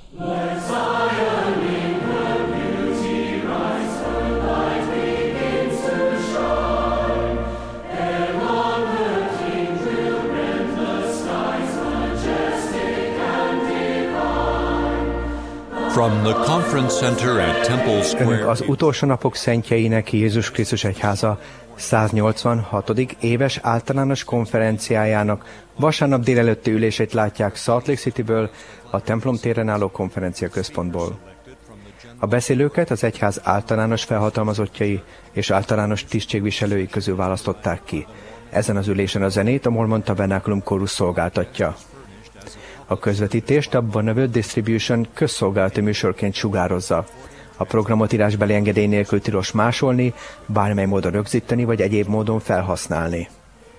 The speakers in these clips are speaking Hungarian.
From the Conference Center at Temple Square. Önök az utolsó napok szentjeinek Jézus Krisztus Egyháza 186. éves általános konferenciájának vasárnap délelőtti ülését látják Salt Lake Cityből, a templom téren álló konferenciaközpontból. A beszélőket az egyház általános felhatalmazottjai és általános tisztségviselői közül választották ki. Ezen az ülésen a zenét a Mormon Tabernaculum Chorus szolgáltatja. A közvetítést a Bonneville Distribution közszolgálati műsorként sugározza. A programot írásbeli engedély nélkül tilos másolni, bármely módon rögzíteni vagy egyéb módon felhasználni.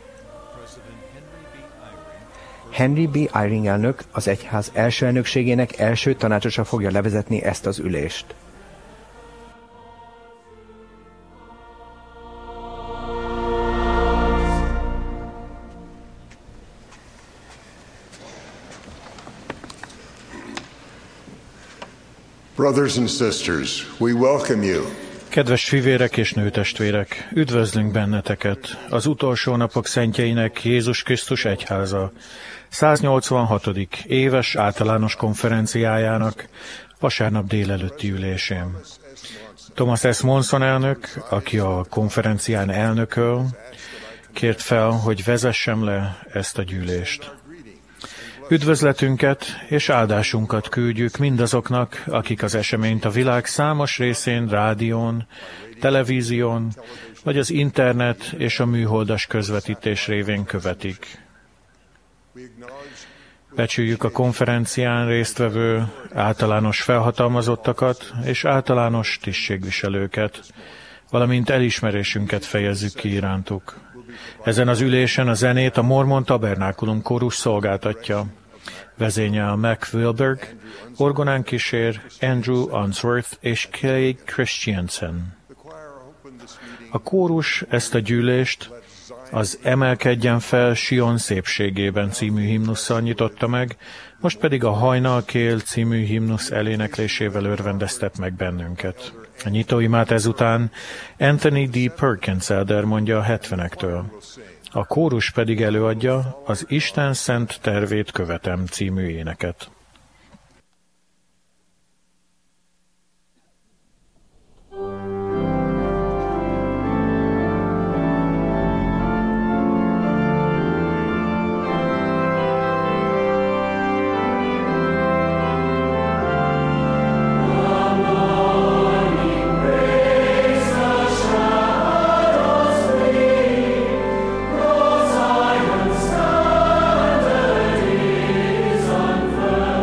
Henry B. Eyring elnök, az egyház első elnökségének első tanácsosa fogja levezetni ezt az ülést. Brothers and sisters, we welcome you. Kedves fivérek és nőtestvérek, üdvözlünk benneteket az utolsó napok szentjeinek Jézus Krisztus Egyháza 186. éves általános konferenciájának vasárnap délelőtti ülésén. Thomas S. Monson elnök, aki a konferencián elnököl, kért fel, hogy vezessem le ezt a gyűlést. Üdvözletünket és áldásunkat küldjük mindazoknak, akik az eseményt a világ számos részén rádión, televízión, vagy az internet és a műholdas közvetítés révén követik. Becsüljük a konferencián résztvevő általános felhatalmazottakat és általános tisztségviselőket, valamint elismerésünket fejezzük ki irántuk. Ezen az ülésen a zenét a Mormon Tabernaculum Chorus szolgáltatja. Vezényel Mac Wilberg, orgonán kísér Andrew Unsworth és Craig Christiansen. A kórus ezt a gyűlést az Emelkedjen fel Sion szépségében című himnusszal nyitotta meg, most pedig a Hajnalkél című himnusz eléneklésével örvendeztet meg bennünket. A nyitóimát ezután Anthony D. Perkins elder mondja a 70-ektől. A kórus pedig előadja az Isten szent tervét követem című éneket. First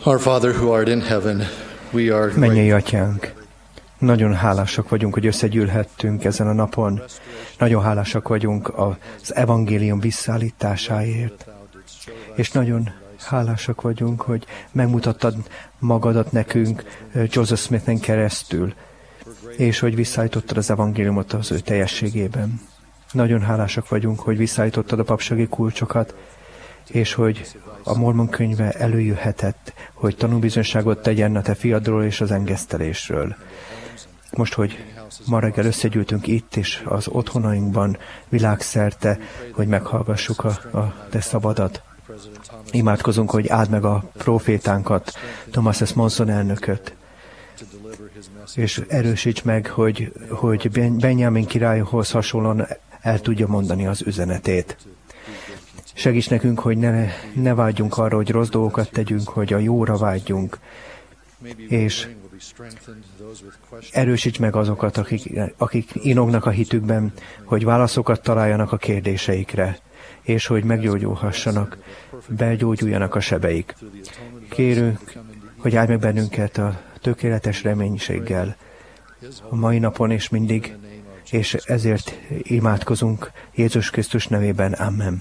Our Father who art in heaven, we are Mennyei Atyánk, nagyon hálásak vagyunk, hogy összegyűlhettünk ezen a napon. Nagyon hálásak vagyunk az evangélium visszaállításáért. És nagyon hálásak vagyunk, hogy megmutattad magadat nekünk Joseph Smithen keresztül, és hogy visszaállítottad az evangéliumot az ő teljességében. Nagyon hálásak vagyunk, hogy visszaállítottad a papsági kulcsokat, és hogy a Mormon könyve előjöhetett, hogy tanúbizonyságot tegyen a te fiadról és az engesztelésről. Most, hogy ma reggel összegyűltünk itt és az otthonainkban világszerte, hogy meghallgassuk a te szabadat. Imádkozunk, hogy áld meg a profétánkat, Thomas S. Monson elnököt, és erősíts meg, hogy Benjamin királyhoz hasonlóan el tudja mondani az üzenetét. Segíts nekünk, hogy ne vágyjunk arra, hogy rossz dolgokat tegyünk, hogy a jóra vágyjunk, és erősíts meg azokat, akik inognak a hitükben, hogy válaszokat találjanak a kérdéseikre, és hogy meggyógyulhassanak, begyógyuljanak a sebeik. Kérünk, hogy áldj meg bennünket a tökéletes reménységgel a mai napon és mindig, és ezért imádkozunk Jézus Krisztus nevében. Amen.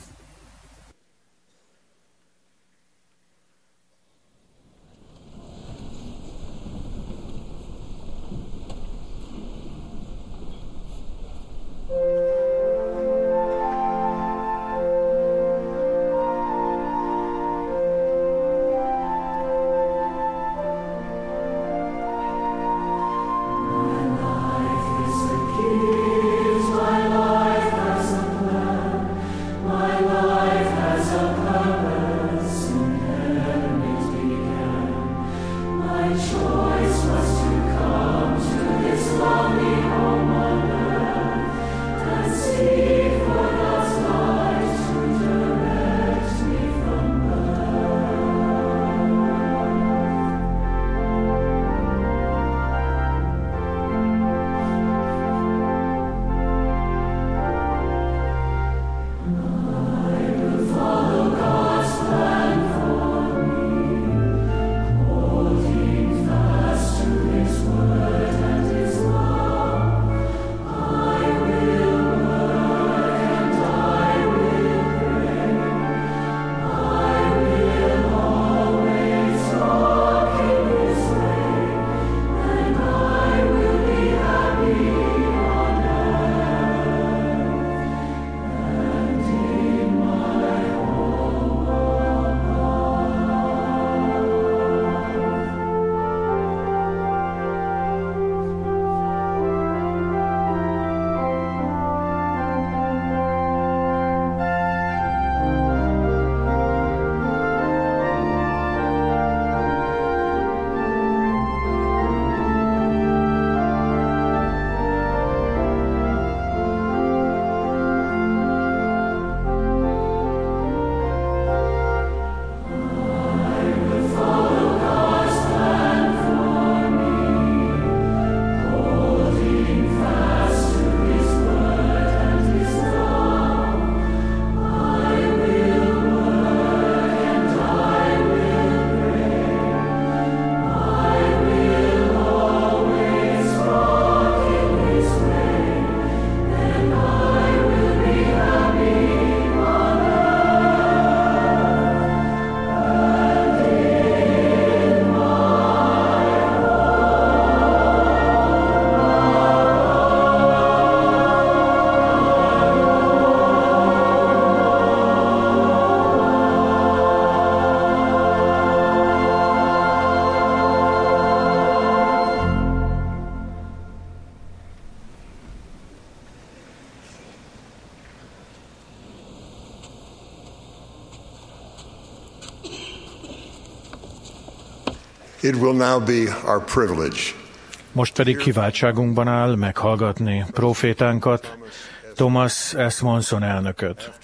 It will now be our privilege. Most pedig kiváltságunkban áll meghallgatni profétánkat, Thomas S. Monson elnököt.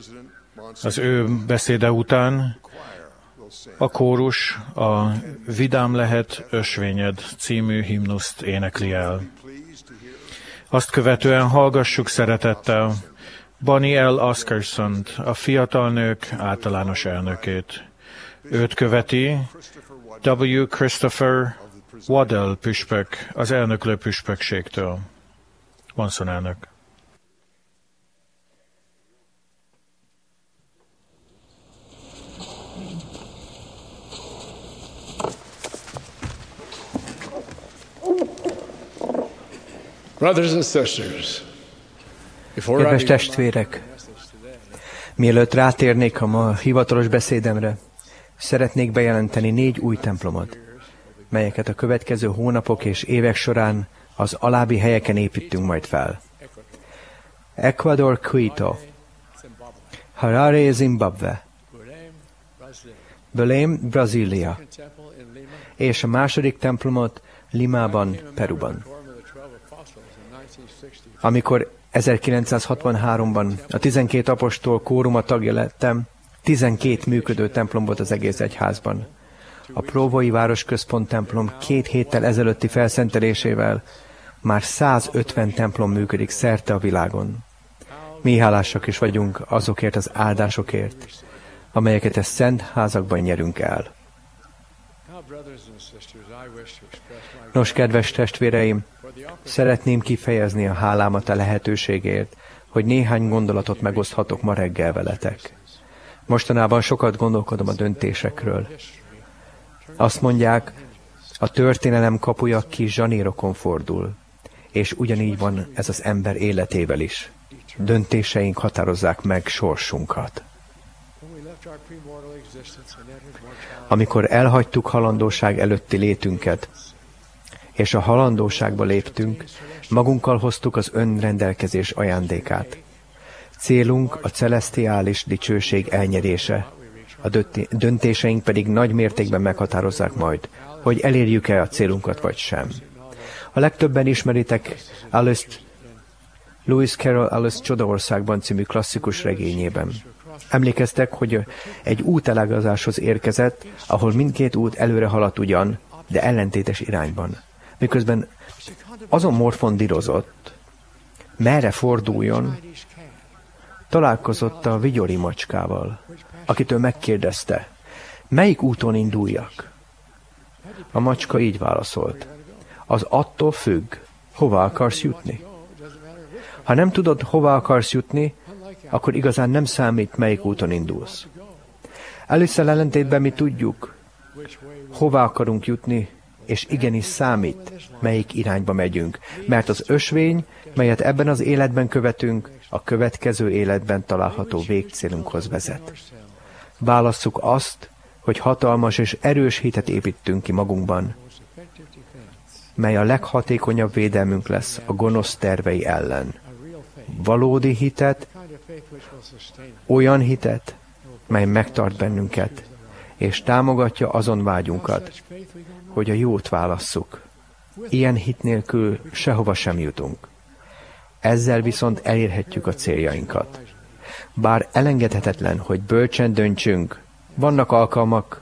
Az ő beszéde után a kórus a Vidám lehet ösvényed című himnuszt énekli el. Azt követően hallgassuk szeretettel Bonnie L. Oscarsont, a fiatal nők általános elnökét. Őt követi W. Christopher Waddell püspök az elnöklő püspökségtől. Monson elnök. Brothers and sisters, Kedves testvérek, mielőtt rátérnék a ma hivatalos beszédemre, szeretnék bejelenteni 4 új templomot, melyeket a következő hónapok és évek során az alábbi helyeken építünk majd fel. Ecuador, Quito, Harare, Zimbabwe, Belém, Brazília, és a második templomot Limában, Peruban. Amikor 1963-ban a 12 apostol kóruma tagja lettem, 12 működő templom volt az egész egyházban. A Próvói Városközpont templom 2 héttel ezelőtti felszentelésével már 150 templom működik szerte a világon. Mi hálásak is vagyunk azokért az áldásokért, amelyeket a szent házakban nyerünk el. Nos, kedves testvéreim, szeretném kifejezni a hálámat a lehetőségért, hogy néhány gondolatot megoszthatok ma reggel veletek. Mostanában sokat gondolkodom a döntésekről. Azt mondják, a történelem kapuja kis zsanérokon fordul, és ugyanígy van ez az ember életével is. Döntéseink határozzák meg sorsunkat. Amikor elhagytuk halandóság előtti létünket, és a halandóságba léptünk, magunkkal hoztuk az önrendelkezés ajándékát. Célunk a celesztiális dicsőség elnyerése, a döntéseink pedig nagy mértékben meghatározzák majd, hogy elérjük-e a célunkat vagy sem. A legtöbben ismeritek Lewis Carroll Alice Csodaországban című klasszikus regényében. Emlékeztek, hogy egy útelágazáshoz érkezett, ahol mindkét út előre haladt ugyan, de ellentétes irányban. Miközben azon morfondírozott, merre forduljon, találkozott a vigyori macskával, akitől megkérdezte, melyik úton induljak? A macska így válaszolt, az attól függ, hova akarsz jutni. Ha nem tudod, hova akarsz jutni, akkor igazán nem számít, melyik úton indulsz. Alice-szel ellentétben mi tudjuk, hova akarunk jutni, és igenis számít, melyik irányba megyünk, mert az ösvény, melyet ebben az életben követünk, a következő életben található végcélunkhoz vezet. Válasszuk azt, hogy hatalmas és erős hitet építünk ki magunkban, mely a leghatékonyabb védelmünk lesz a gonosz tervei ellen. Valódi hitet, olyan hitet, mely megtart bennünket, és támogatja azon vágyunkat, hogy a jót válasszuk. Ilyen hit nélkül sehova sem jutunk. Ezzel viszont elérhetjük a céljainkat. Bár elengedhetetlen, hogy bölcsen döntsünk, vannak alkalmak,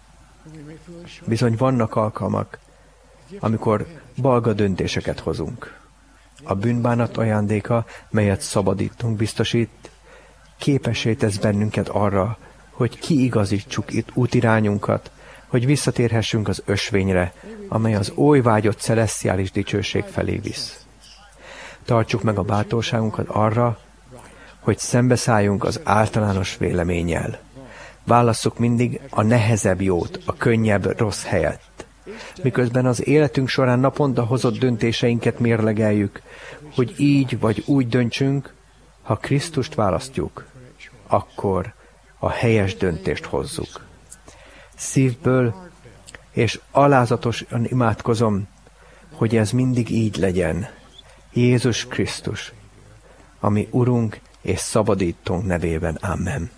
amikor balga döntéseket hozunk. A bűnbánat ajándéka, melyet szabadítunk biztosít, képessé tesz bennünket arra, hogy kiigazítsuk itt útirányunkat, hogy visszatérhessünk az ösvényre, amely az oly vágyott celesztiális dicsőség felé visz. Tartsuk meg a bátorságunkat arra, hogy szembeszálljunk az általános véleménnyel. Válasszuk mindig a nehezebb jót, a könnyebb rossz helyett. Miközben az életünk során naponta hozott döntéseinket mérlegeljük, hogy így vagy úgy döntsünk, ha Krisztust választjuk, akkor a helyes döntést hozzuk. Szívből és alázatosan imádkozom, hogy ez mindig így legyen. Jézus Krisztus, ami Urunk és Szabadítónk nevében. Amen.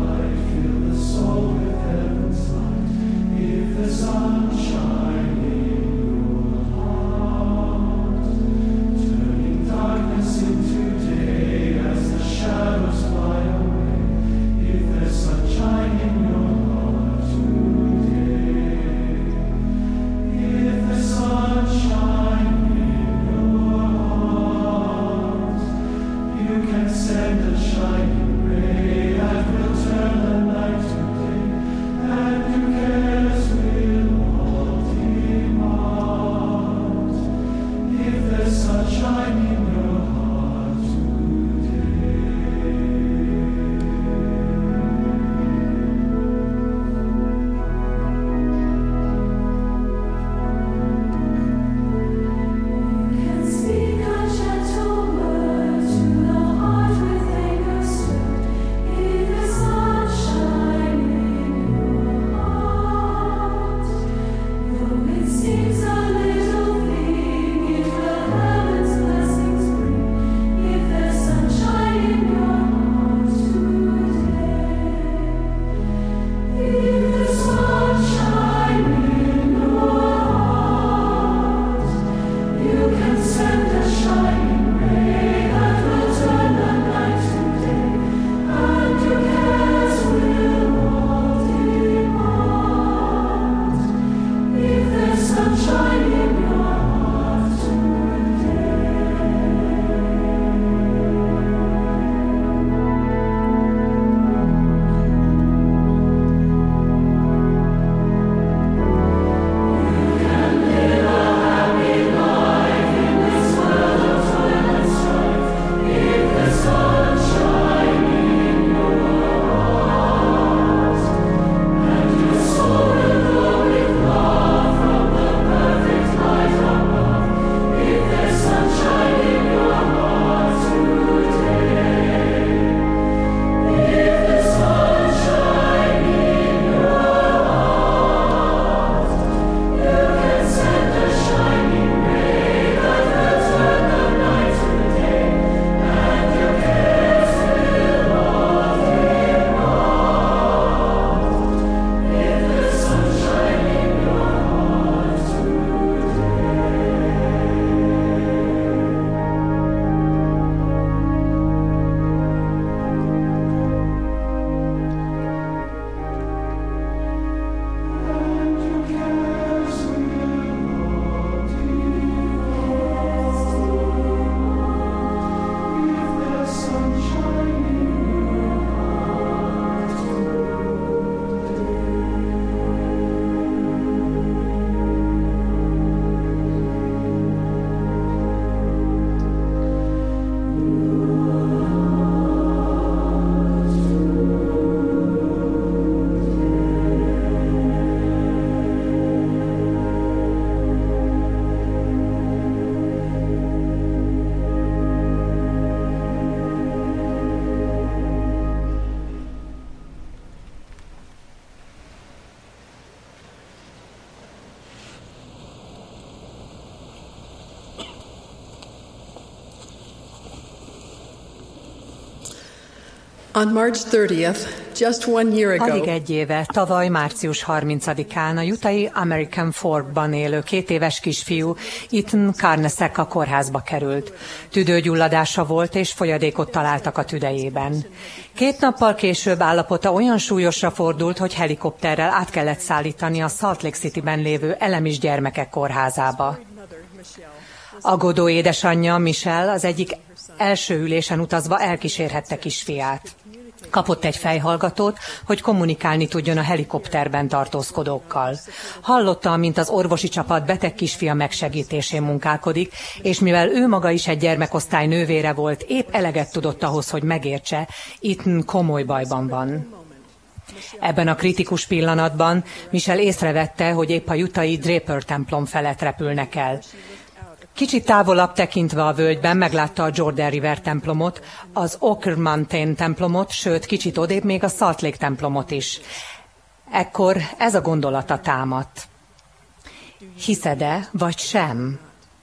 Sunshine On March 30th, just 1 year ago, alig egy éve, tavaly március 30-án a utah-i American Forkban élő 2 éves kisfiú Ethan Karnasek a kórházba került. Tüdőgyulladása volt, és folyadékot találtak a tüdejében. 2 nappal később állapota olyan súlyosra fordult, hogy helikopterrel át kellett szállítani a Salt Lake Cityben lévő Elemis gyermekek kórházába. Aggódó édesanyja, Michelle, az egyik első ülésen utazva elkísérhette kisfiát. Kapott egy fejhallgatót, hogy kommunikálni tudjon a helikopterben tartózkodókkal. Hallotta, mint az orvosi csapat beteg kisfia megsegítésén munkálkodik, és mivel ő maga is egy gyermekosztály nővére volt, épp eleget tudott ahhoz, hogy megértse, Ethan komoly bajban van. Ebben a kritikus pillanatban Michelle észrevette, hogy épp a utah-i Draper templom felett repülnek el. Kicsit távolabb tekintve a völgyben meglátta a Jordan River templomot, az Oak Mountain templomot, sőt, kicsit odébb még a Salt Lake templomot is. Ekkor ez a gondolata támadt. Hiszed-e, vagy sem?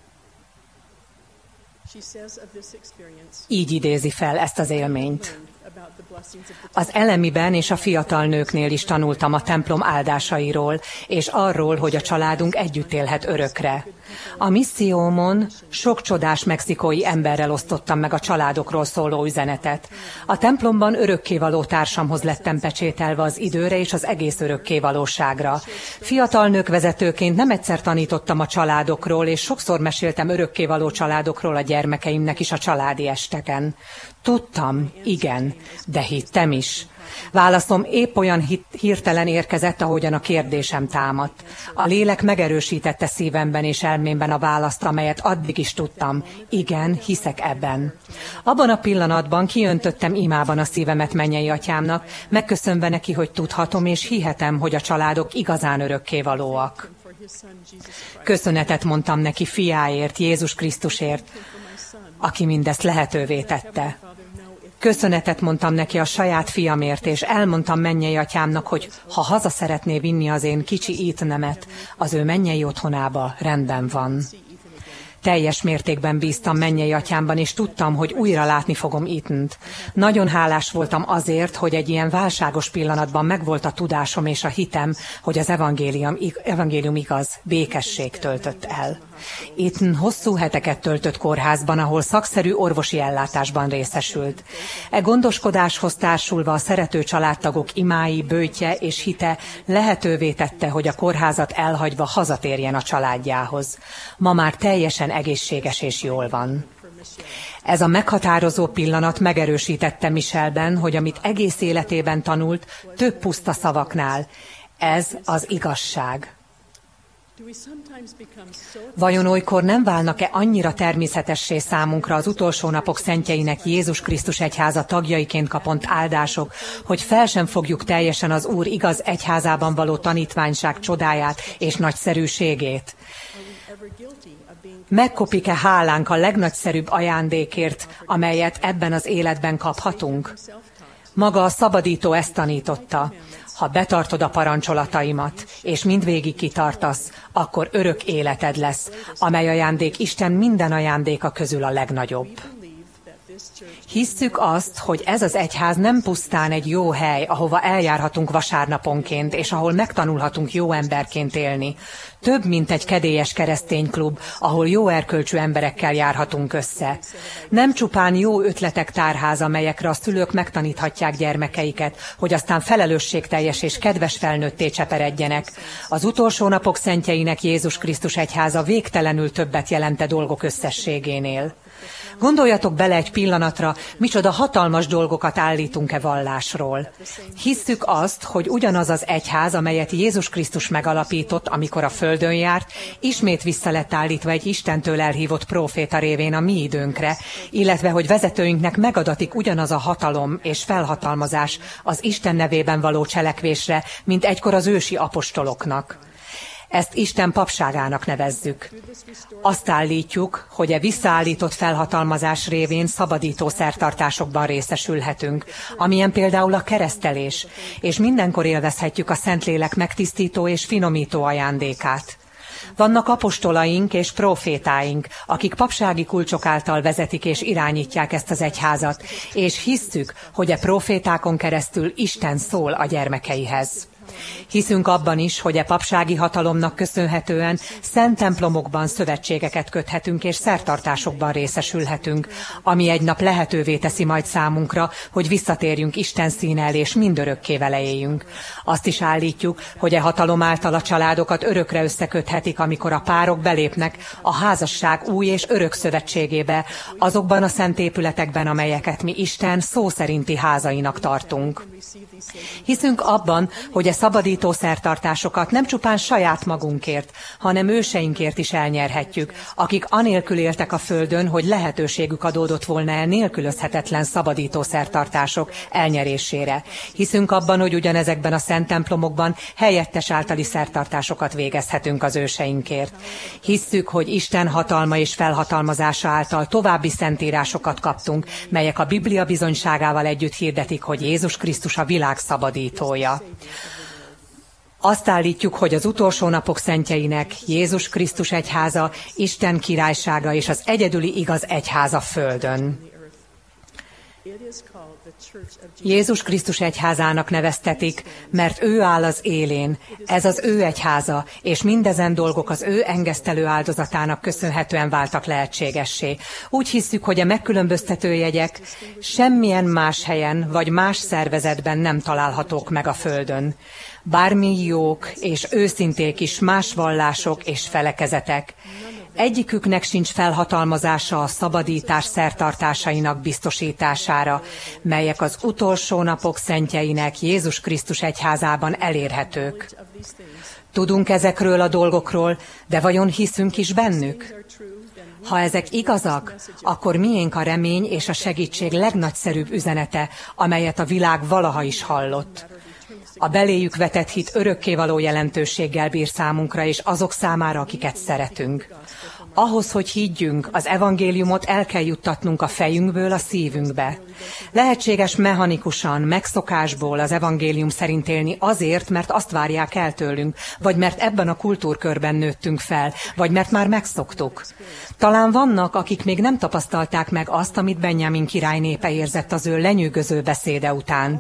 Így idézi fel ezt az élményt. Az Elemiben és a fiatal nőknél is tanultam a templom áldásairól, és arról, hogy a családunk együtt élhet örökre. A missziómon sok csodás mexikói emberrel osztottam meg a családokról szóló üzenetet. A templomban örökkévaló társamhoz lettem pecsételve az időre és az egész örökkévalóságra. Fiatal nők vezetőként nem egyszer tanítottam a családokról, és sokszor meséltem örökkévaló családokról a gyermekeimnek is a családi esteken. Tudtam, igen, de hittem is. Válaszom épp olyan hirtelen érkezett, ahogyan a kérdésem támadt. A lélek megerősítette szívemben és elmémben a választ, amelyet addig is tudtam. Igen, hiszek ebben. Abban a pillanatban kiöntöttem imában a szívemet mennyei atyámnak, megköszönve neki, hogy tudhatom és hihetem, hogy a családok igazán örökkévalóak. Köszönetet mondtam neki fiáért, Jézus Krisztusért, aki mindezt lehetővé tette. Köszönetet mondtam neki a saját fiamért, és elmondtam mennyei atyámnak, hogy ha haza szeretné vinni az én kicsi Ethanemet, az ő mennyei otthonába rendben van. Teljes mértékben bíztam mennyei atyámban, és tudtam, hogy újra látni fogom Ethant. Nagyon hálás voltam azért, hogy egy ilyen válságos pillanatban megvolt a tudásom és a hitem, hogy az evangélium igaz, békesség töltött el. Ethan hosszú heteket töltött kórházban, ahol szakszerű orvosi ellátásban részesült. E gondoskodáshoz társulva a szerető családtagok imái, böjtje és hite lehetővé tette, hogy a kórházat elhagyva hazatérjen a családjához. Ma már teljesen egészséges és jól van. Ez a meghatározó pillanat megerősítette Michelben, hogy amit egész életében tanult, több puszta szavaknál. Ez az igazság. Vajon olykor nem válnak-e annyira természetessé számunkra az utolsó napok szentjeinek Jézus Krisztus egyháza tagjaiként kapott áldások, hogy fel sem fogjuk teljesen az Úr igaz egyházában való tanítványság csodáját és nagyszerűségét? Megkopik-e hálánk a legnagyszerűbb ajándékért, amelyet ebben az életben kaphatunk? Maga a szabadító ezt tanította. Ha betartod a parancsolataimat, és mindvégig kitartasz, akkor örök életed lesz, amely ajándék Isten minden ajándéka közül a legnagyobb. Hisszük azt, hogy ez az egyház nem pusztán egy jó hely, ahova eljárhatunk vasárnaponként, és ahol megtanulhatunk jó emberként élni. Több, mint egy kedélyes keresztényklub, ahol jó erkölcsű emberekkel járhatunk össze. Nem csupán jó ötletek tárháza, melyekre a szülők megtaníthatják gyermekeiket, hogy aztán felelősségteljes és kedves felnőtté cseperedjenek. Az utolsó napok szentjeinek Jézus Krisztus egyháza végtelenül többet jelent a dolgok összességénél. Gondoljatok bele egy pillanatra, micsoda hatalmas dolgokat állítunk-e vallásról. Hisszük azt, hogy ugyanaz az egyház, amelyet Jézus Krisztus megalapított, amikor a földön járt, ismét vissza lett állítva egy Istentől elhívott próféta révén a mi időnkre, illetve hogy vezetőinknek megadatik ugyanaz a hatalom és felhatalmazás az Isten nevében való cselekvésre, mint egykor az ősi apostoloknak. Ezt Isten papságának nevezzük. Azt állítjuk, hogy a visszaállított felhatalmazás révén szabadító szertartásokban részesülhetünk, amilyen például a keresztelés, és mindenkor élvezhetjük a Szentlélek megtisztító és finomító ajándékát. Vannak apostolaink és profétáink, akik papsági kulcsok által vezetik és irányítják ezt az egyházat, és hisszük, hogy a profétákon keresztül Isten szól a gyermekeihez. Hiszünk abban is, hogy a papsági hatalomnak köszönhetően szent templomokban szövetségeket köthetünk és szertartásokban részesülhetünk, ami egy nap lehetővé teszi majd számunkra, hogy visszatérjünk Isten színe elé és mindörökké vele éljünk. Azt is állítjuk, hogy a hatalom által a családokat örökre összeköthetik, amikor a párok belépnek a házasság új és örök szövetségébe, azokban a szent épületekben, amelyeket mi Isten szó szerinti házainak tartunk. Hiszünk abban, hogy a szabadító szertartásokat nem csupán saját magunkért, hanem őseinkért is elnyerhetjük, akik anélkül éltek a földön, hogy lehetőségük adódott volna el nélkülözhetetlen szabadító szertartások elnyerésére. Hiszünk abban, hogy ugyanezekben a szent templomokban helyettes általi szertartásokat végezhetünk az őseinkért. Hisszük, hogy Isten hatalma és felhatalmazása által további szentírásokat kaptunk, melyek a Biblia bizonyságával együtt hirdetik, hogy Jézus Krisztus a világ szabadítója. Azt állítjuk, hogy az utolsó napok szentjeinek Jézus Krisztus egyháza, Isten királysága és az egyedüli igaz egyháza földön. Jézus Krisztus egyházának neveztetik, mert ő áll az élén, ez az ő egyháza, és mindezen dolgok az ő engesztelő áldozatának köszönhetően váltak lehetségessé. Úgy hisszük, hogy a megkülönböztető jegyek semmilyen más helyen vagy más szervezetben nem találhatók meg a földön. Bármi jók és őszinték is más vallások és felekezetek. Egyiküknek sincs felhatalmazása a szabadítás szertartásainak biztosítására, melyek az utolsó napok szentjeinek Jézus Krisztus egyházában elérhetők. Tudunk ezekről a dolgokról, de vajon hiszünk is bennük? Ha ezek igazak, akkor miénk a remény és a segítség legnagyszerűbb üzenete, amelyet a világ valaha is hallott. A beléjük vetett hit örökkévaló jelentőséggel bír számunkra és azok számára, akiket szeretünk. Ahhoz, hogy higgyünk, az evangéliumot el kell juttatnunk a fejünkből a szívünkbe. Lehetséges mechanikusan, megszokásból az evangélium szerint élni azért, mert azt várják el tőlünk, vagy mert ebben a kultúrkörben nőttünk fel, vagy mert már megszoktuk. Talán vannak, akik még nem tapasztalták meg azt, amit Benjamin király népe érzett az ő lenyűgöző beszéde után.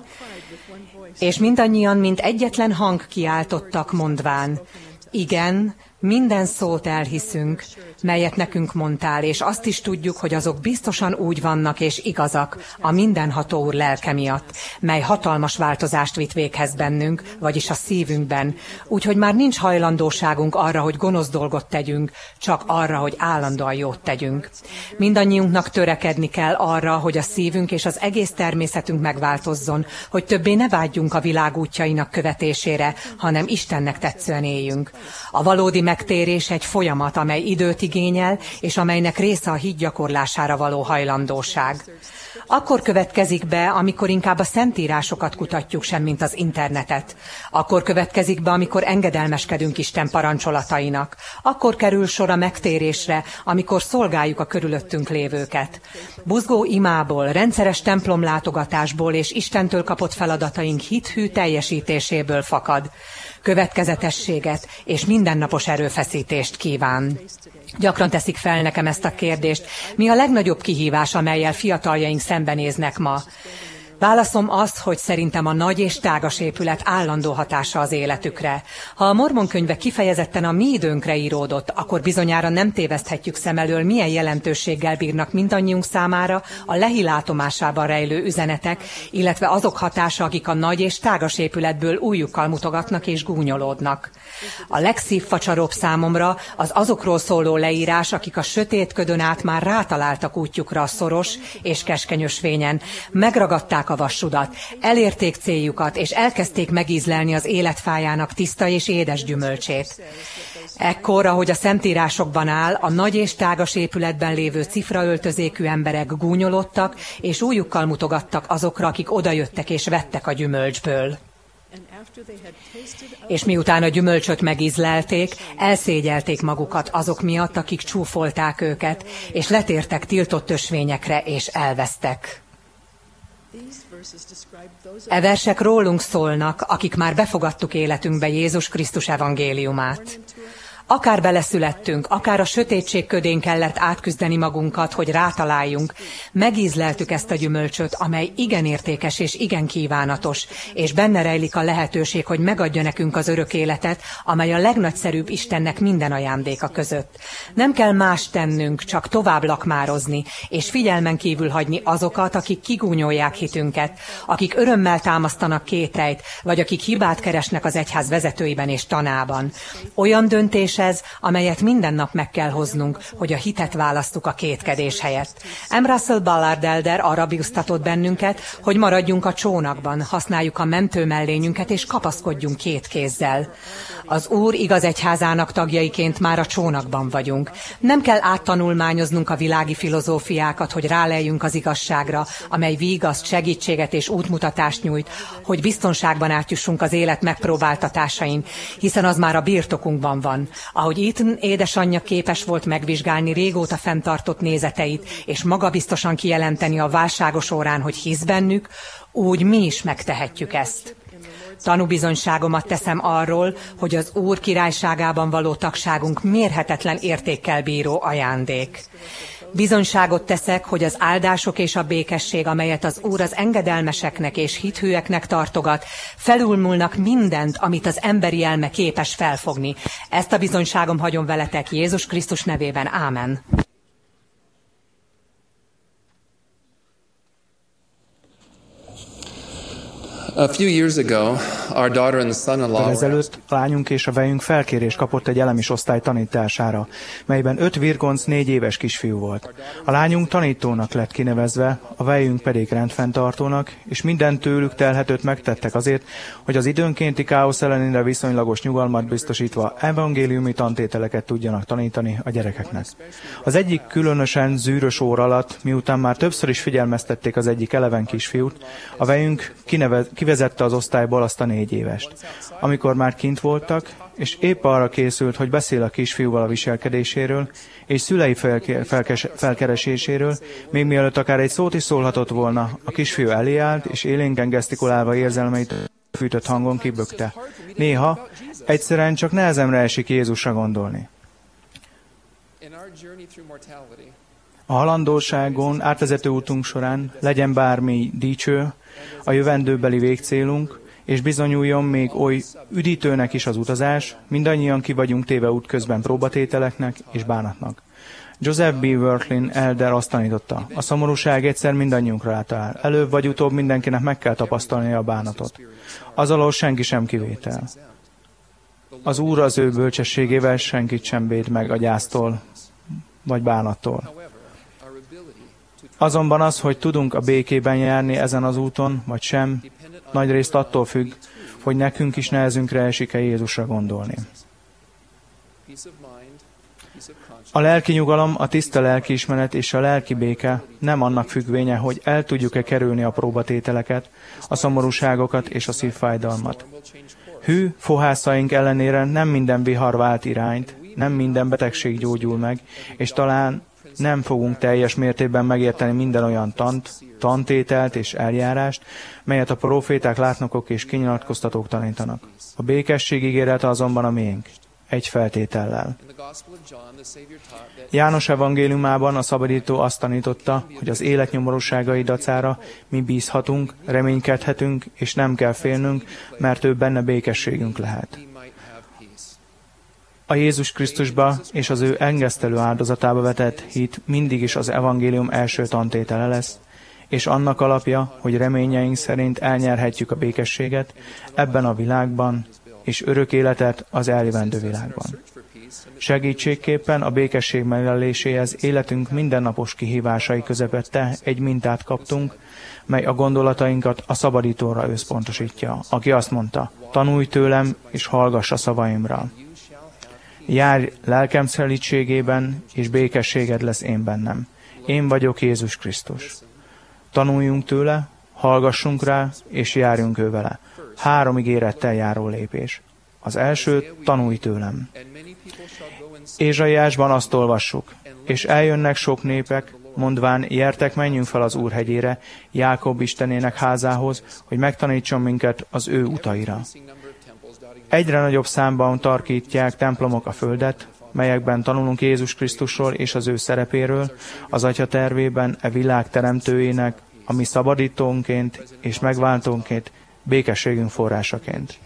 És mindannyian, mint egyetlen hang kiáltottak, mondván: igen, minden szót elhiszünk, melyet nekünk mondtál, és azt is tudjuk, hogy azok biztosan úgy vannak és igazak a mindenható Úr lelke miatt, mely hatalmas változást vitt véghez bennünk, vagyis a szívünkben, úgyhogy már nincs hajlandóságunk arra, hogy gonosz dolgot tegyünk, csak arra, hogy állandóan jót tegyünk. Mindannyiunknak törekedni kell arra, hogy a szívünk és az egész természetünk megváltozzon, hogy többé ne vágyjunk a világ útjainak követésére, hanem Istennek tetszően éljünk. A valódi megtérés egy folyamat, amely időt igényel, és amelynek része a hit gyakorlására való hajlandóság. Akkor következik be, amikor inkább a szentírásokat kutatjuk, semmint az internetet. Akkor következik be, amikor engedelmeskedünk Isten parancsolatainak. Akkor kerül sor a megtérésre, amikor szolgáljuk a körülöttünk lévőket. Buzgó imából, rendszeres templomlátogatásból és Istentől kapott feladataink hithű teljesítéséből fakad. Következetességet és mindennapos erőfeszítést kíván. Gyakran teszik fel nekem ezt a kérdést: mi a legnagyobb kihívás, amellyel fiataljaink szembenéznek ma? Válaszom az, hogy szerintem a nagy és tágas épület állandó hatása az életükre. Ha a Mormon könyve kifejezetten a mi időnkre íródott, akkor bizonyára nem téveszthetjük szem elől, milyen jelentőséggel bírnak mindannyiunk számára a Lehi látomásában rejlő üzenetek, illetve azok hatása, akik a nagy és tágas épületből ujjukkal mutogatnak és gúnyolódnak. A legszívfacsaróbb számomra az azokról szóló leírás, akik a sötét ködön át már rátaláltak útjukra a szoros és keskeny ösvényen, megragadták a vasudat, elérték céljukat, és elkezdték megízlelni az életfájának tiszta és édes gyümölcsét. Ekkor, ahogy a szentírásokban áll, a nagy és tágas épületben lévő cifraöltözékű emberek gúnyolódtak, és ujjukkal mutogattak azokra, akik odajöttek és vettek a gyümölcsből. És miután a gyümölcsöt megízlelték, elszégyelték magukat azok miatt, akik csúfolták őket, és letértek tiltott ösvényekre, és elvesztek. E versek rólunk szólnak, akik már befogadtuk életünkbe Jézus Krisztus evangéliumát. Akár beleszülettünk, akár a sötétség ködén kellett átküzdeni magunkat, hogy rátaláljunk, megízleltük ezt a gyümölcsöt, amely igen értékes és igen kívánatos, és benne rejlik a lehetőség, hogy megadja nekünk az örök életet, amely a legnagyszerűbb Istennek minden ajándéka között. Nem kell más tennünk, csak tovább lakmározni, és figyelmen kívül hagyni azokat, akik kigúnyolják hitünket, akik örömmel támasztanak kételyt, vagy akik hibát keresnek az egyház vezetőiben és tanában. Olyan döntés ez, amelyet minden nap meg kell hoznunk, hogy a hitet választuk a kétkedés helyett. M. Russell Ballard elder arra bíztatott bennünket, hogy maradjunk a csónakban, használjuk a mentőmellényünket és kapaszkodjunk két kézzel. Az Úr igaz egyházának tagjaiként már a csónakban vagyunk. Nem kell áttanulmányoznunk a világi filozófiákat, hogy ráleljünk az igazságra, amely vígaszt, segítséget és útmutatást nyújt, hogy biztonságban átjussunk az élet megpróbáltatásain, hiszen az már a birtokunkban van. Ahogy Ethan édesanyja képes volt megvizsgálni régóta fenntartott nézeteit, és magabiztosan kijelenteni a válságos órán, hogy hisz bennük, úgy mi is megtehetjük ezt. Tanúbizonyságomat teszem arról, hogy az Úr királyságában való tagságunk mérhetetlen értékkel bíró ajándék. Bizonyságot teszek, hogy az áldások és a békesség, amelyet az Úr az engedelmeseknek és hithűeknek tartogat, felülmúlnak mindent, amit az emberi elme képes felfogni. Ezt a bizonyságom hagyom veletek Jézus Krisztus nevében. Ámen. A few years ago, our daughter and son-in-law ezelőtt lányunk és a vejünk felkérést kapott egy elemis osztály tanítására, melyben 5 virgonc 4 éves kisfiú volt. A lányunk tanítónak lett kinevezve, a vejünk pedig rendfenntartónak, és minden tőlük telhetőt megtettek azért, hogy az időnkénti káosz ellenére viszonylagos nyugalmat biztosítva evangéliumi tantételeket tudjanak tanítani a gyerekeknek. Az egyik különösen zűrös óra alatt, miután már többször is figyelmeztették az egyik eleven kisfiút, a vejünk kivezette az osztályból azt a 4 14 évest. Amikor már kint voltak, és épp arra készült, hogy beszél a kisfiúval a viselkedéséről, és szülei felkereséséről, még mielőtt akár egy szót is szólhatott volna, a kisfiú elé állt, és élénken gesztikulálva érzelmeit fűtött hangon kibökte. Néha egyszerűen csak nehezemre esik Jézusra gondolni. A halandóságon, átvezető útunk során legyen bármi dicső, a jövendőbeli végcélunk, és bizonyuljon még oly üdítőnek is az utazás, mindannyian ki vagyunk téve útközben próbatételeknek és bánatnak. Joseph B. Wirthlin elder azt tanította, a szomorúság egyszer mindannyiunkra átáll. Előbb vagy utóbb mindenkinek meg kell tapasztalnia a bánatot. Az alól senki sem kivétel. Az Úr az ő bölcsességével senkit sem véd meg a gyásztól vagy bánattól. Azonban az, hogy tudunk a békében járni ezen az úton, vagy sem, nagyrészt attól függ, hogy nekünk is nehezünkre esik-e Jézusra gondolni. A lelki nyugalom, a tiszta lelkiismeret és a lelki béke nem annak függvénye, hogy el tudjuk-e kerülni a próbatételeket, a szomorúságokat és a szívfájdalmat. Hű fohászaink ellenére nem minden vihar vált irányt, nem minden betegség gyógyul meg, és talán nem fogunk teljes mértékben megérteni minden olyan tantételt és eljárást, melyet a proféták, látnokok és kinyilatkoztatók tanítanak. A békesség ígérete azonban a miénk, egy feltétellel. János evangéliumában a szabadító azt tanította, hogy az élet nyomorúságai dacára mi bízhatunk, reménykedhetünk, és nem kell félnünk, mert ő benne békességünk lehet. A Jézus Krisztusba és az ő engesztelő áldozatába vetett hit mindig is az evangélium első tantétele lesz, és annak alapja, hogy reményeink szerint elnyerhetjük a békességet ebben a világban, és örök életet az eljövendő világban. Segítségképpen a békesség megleléséhez életünk mindennapos kihívásai közepette egy mintát kaptunk, mely a gondolatainkat a szabadítóra összpontosítja, aki azt mondta, tanulj tőlem és hallgass a szavaimra. Járj lelkem szelídségében, és békességed lesz én bennem. Én vagyok Jézus Krisztus. Tanuljunk tőle, hallgassunk rá, és járjunk ő vele. 3 ígérettel járó lépés. Az első, tanulj tőlem. Ézsaiásban azt olvassuk, és eljönnek sok népek, mondván, gyertek, menjünk fel az Úr hegyére, Jákob istenének házához, hogy megtanítson minket az ő utaira. Egyre nagyobb számban tarkítják templomok a földet, melyekben tanulunk Jézus Krisztusról és az ő szerepéről, az Atya tervében, e világ teremtőjének, a mi szabadítónként és megváltónként, békességünk forrásaként.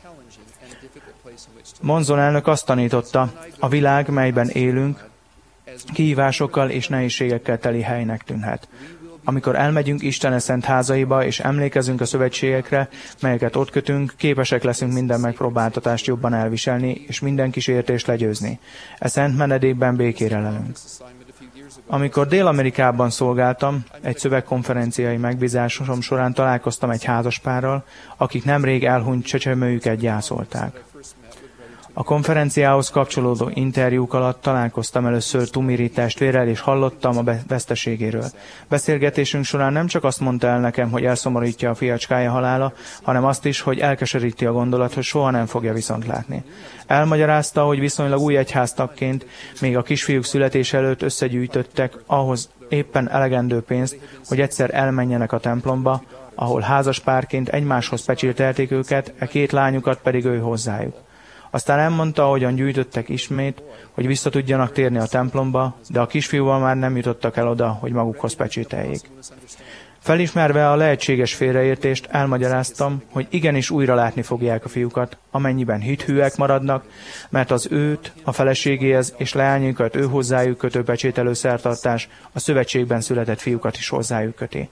Monson elnök azt tanította, a világ, melyben élünk, kihívásokkal és nehézségekkel teli helynek tűnhet. Amikor elmegyünk Isten szent házaiba, és emlékezünk a szövetségekre, melyeket ott kötünk, képesek leszünk minden megpróbáltatást jobban elviselni, és minden kísértést legyőzni. E szent menedékben békére lelünk. Amikor Dél-Amerikában szolgáltam, egy szövegkonferenciai megbízásom során találkoztam egy házaspárral, akik nemrég elhunyt csecsemőjüket gyászolták. A konferenciához kapcsolódó interjúk alatt találkoztam először Tumiri testvérrel, és hallottam a veszteségéről. Beszélgetésünk során nem csak azt mondta el nekem, hogy elszomorítja a fiacskája halála, hanem azt is, hogy elkeseríti a gondolat, hogy soha nem fogja viszont látni. Elmagyarázta, hogy viszonylag új egyháztagként még a kisfiúk születése előtt összegyűjtöttek ahhoz éppen elegendő pénzt, hogy egyszer elmenjenek a templomba, ahol házaspárként egymáshoz pecsételték őket, e 2 lányukat pedig ő hozzájuk. Aztán elmondta, ahogyan gyűjtöttek ismét, hogy vissza tudjanak térni a templomba, de a kisfiúval már nem jutottak el oda, hogy magukhoz pecsételjék. Felismerve a lehetséges félreértést, elmagyaráztam, hogy igenis újra látni fogják a fiúkat, amennyiben hithűek maradnak, mert az őt, a feleségéhez és leányukat ő hozzájuk kötő pecsételő szertartás a szövetségben született fiúkat is hozzájuk köti.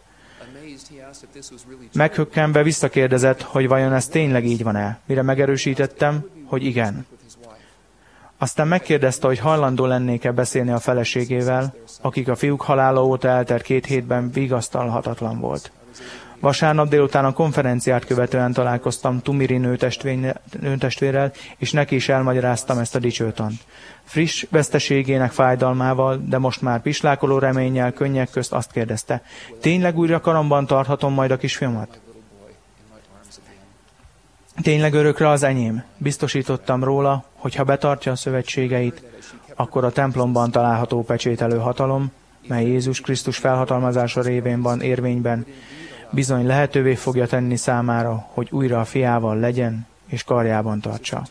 Meghökkenve visszakérdezett, hogy vajon ez tényleg így van-e, mire megerősítettem, hogy igen. Aztán megkérdezte, hogy hajlandó lennék-e beszélni a feleségével, akik a fiúk halála óta eltelt 2 hétben vigasztalhatatlan volt. Vasárnap délután a konferenciát követően találkoztam Tumiri nőtestvérrel, és neki is elmagyaráztam ezt a dicsőtant. Friss veszteségének fájdalmával, de most már pislákoló reménnyel, könnyek közt azt kérdezte, tényleg újra karomban tarthatom majd a kisfiamat? tényleg örökre az enyém. Biztosítottam róla, hogy ha betartja a szövetségeit, akkor a templomban található pecsételő hatalom, mely Jézus Krisztus felhatalmazása révén van érvényben, bizony lehetővé fogja tenni számára, hogy újra a fiával legyen és karjában tartsa.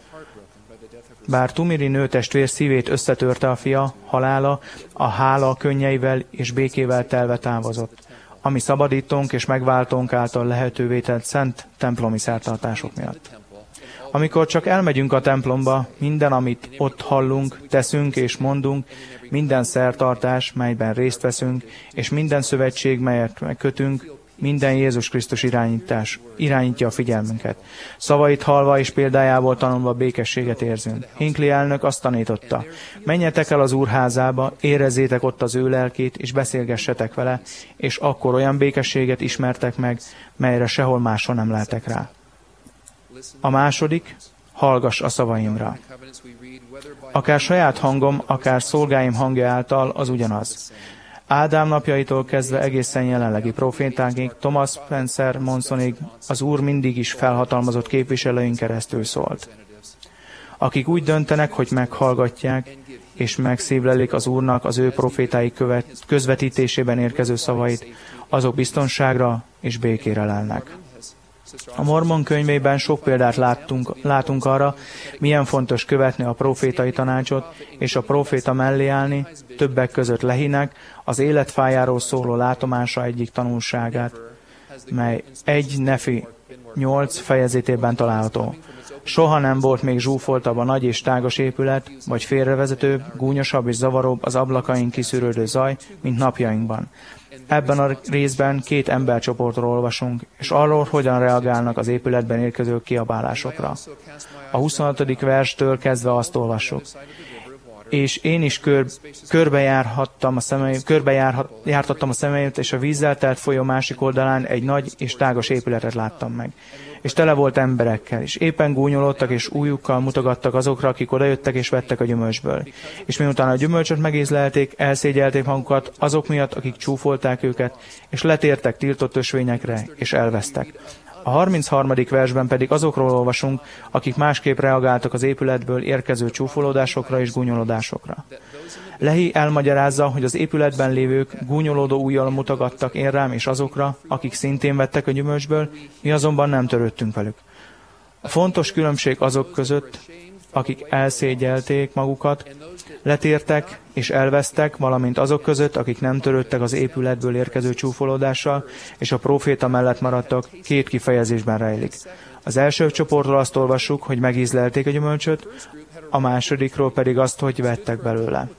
Bár Tumiri nőtestvér szívét összetörte a fia, halála, a hála könnyeivel és békével telve távozott, ami szabadítónk és megváltónk által lehetővé tett szent templomi szertartások miatt. Amikor csak elmegyünk a templomba, minden, amit ott hallunk, teszünk és mondunk, minden szertartás, melyben részt veszünk, és minden szövetség, melyet megkötünk, minden Jézus Krisztus irányítja a figyelmünket. Szavait hallva és példájából tanulva békességet érzünk. Hinckley elnök azt tanította: menjetek el az Úr házába, érezzétek ott az ő lelkét, és beszélgessetek vele, és akkor olyan békességet ismertek meg, melyre sehol máshol nem lehetek rá. A második: hallgass a szavaimra. Akár saját hangom, akár szolgáim hangja által, az ugyanaz. Ádám napjaitól kezdve egészen jelenlegi profétánkig, Thomas Spencer Monsonig az Úr mindig is felhatalmazott képviselőink keresztül szólt. Akik úgy döntenek, hogy meghallgatják és megszívlelik az Úrnak az ő profétái közvetítésében érkező szavait, azok biztonságra és békére lelnek. A Mormon könyvében sok példát látunk arra, milyen fontos követni a profétai tanácsot, és a proféta mellé állni, többek között Lehinek az életfájáról szóló látomása egyik tanulságát, mely 1 Nefi 8 fejezetében található. Soha nem volt még zsúfoltabb a nagy és tágas épület, vagy félrevezetőbb, gúnyosabb és zavaróbb az ablakain kiszűrődő zaj, mint napjainkban. Ebben a részben 2 embercsoportról olvasunk, és arról, hogyan reagálnak az épületben érkező kiabálásokra. A 26. verstől kezdve azt olvassuk: és én is körbejártattam a szemeimet, és a vízzel telt folyó másik oldalán egy nagy és tágas épületet láttam meg. És tele volt emberekkel, és éppen gúnyolódtak, és ujjukkal mutogattak azokra, akik odajöttek és vettek a gyümölcsből. És miután a gyümölcsöt megízlelték, elszégyelték magukat azok miatt, akik csúfolták őket, és letértek tiltott ösvényekre, és elvesztek. A 33. versben pedig azokról olvasunk, akik másképp reagáltak az épületből érkező csúfolódásokra és gúnyolódásokra. Lehi elmagyarázza, hogy az épületben lévők gúnyolódó ujjal mutogattak én rám és azokra, akik szintén vettek a gyümölcsből, mi azonban nem törődtünk velük. A fontos különbség azok között, akik elszégyelték magukat, letértek és elvesztek, valamint azok között, akik nem törődtek az épületből érkező csúfolódással, és a próféta mellett maradtak, 2 kifejezésben rejlik. Az első csoportról azt olvassuk, hogy megízlelték a gyümölcsöt, a másodikról pedig azt, hogy vettek belőle.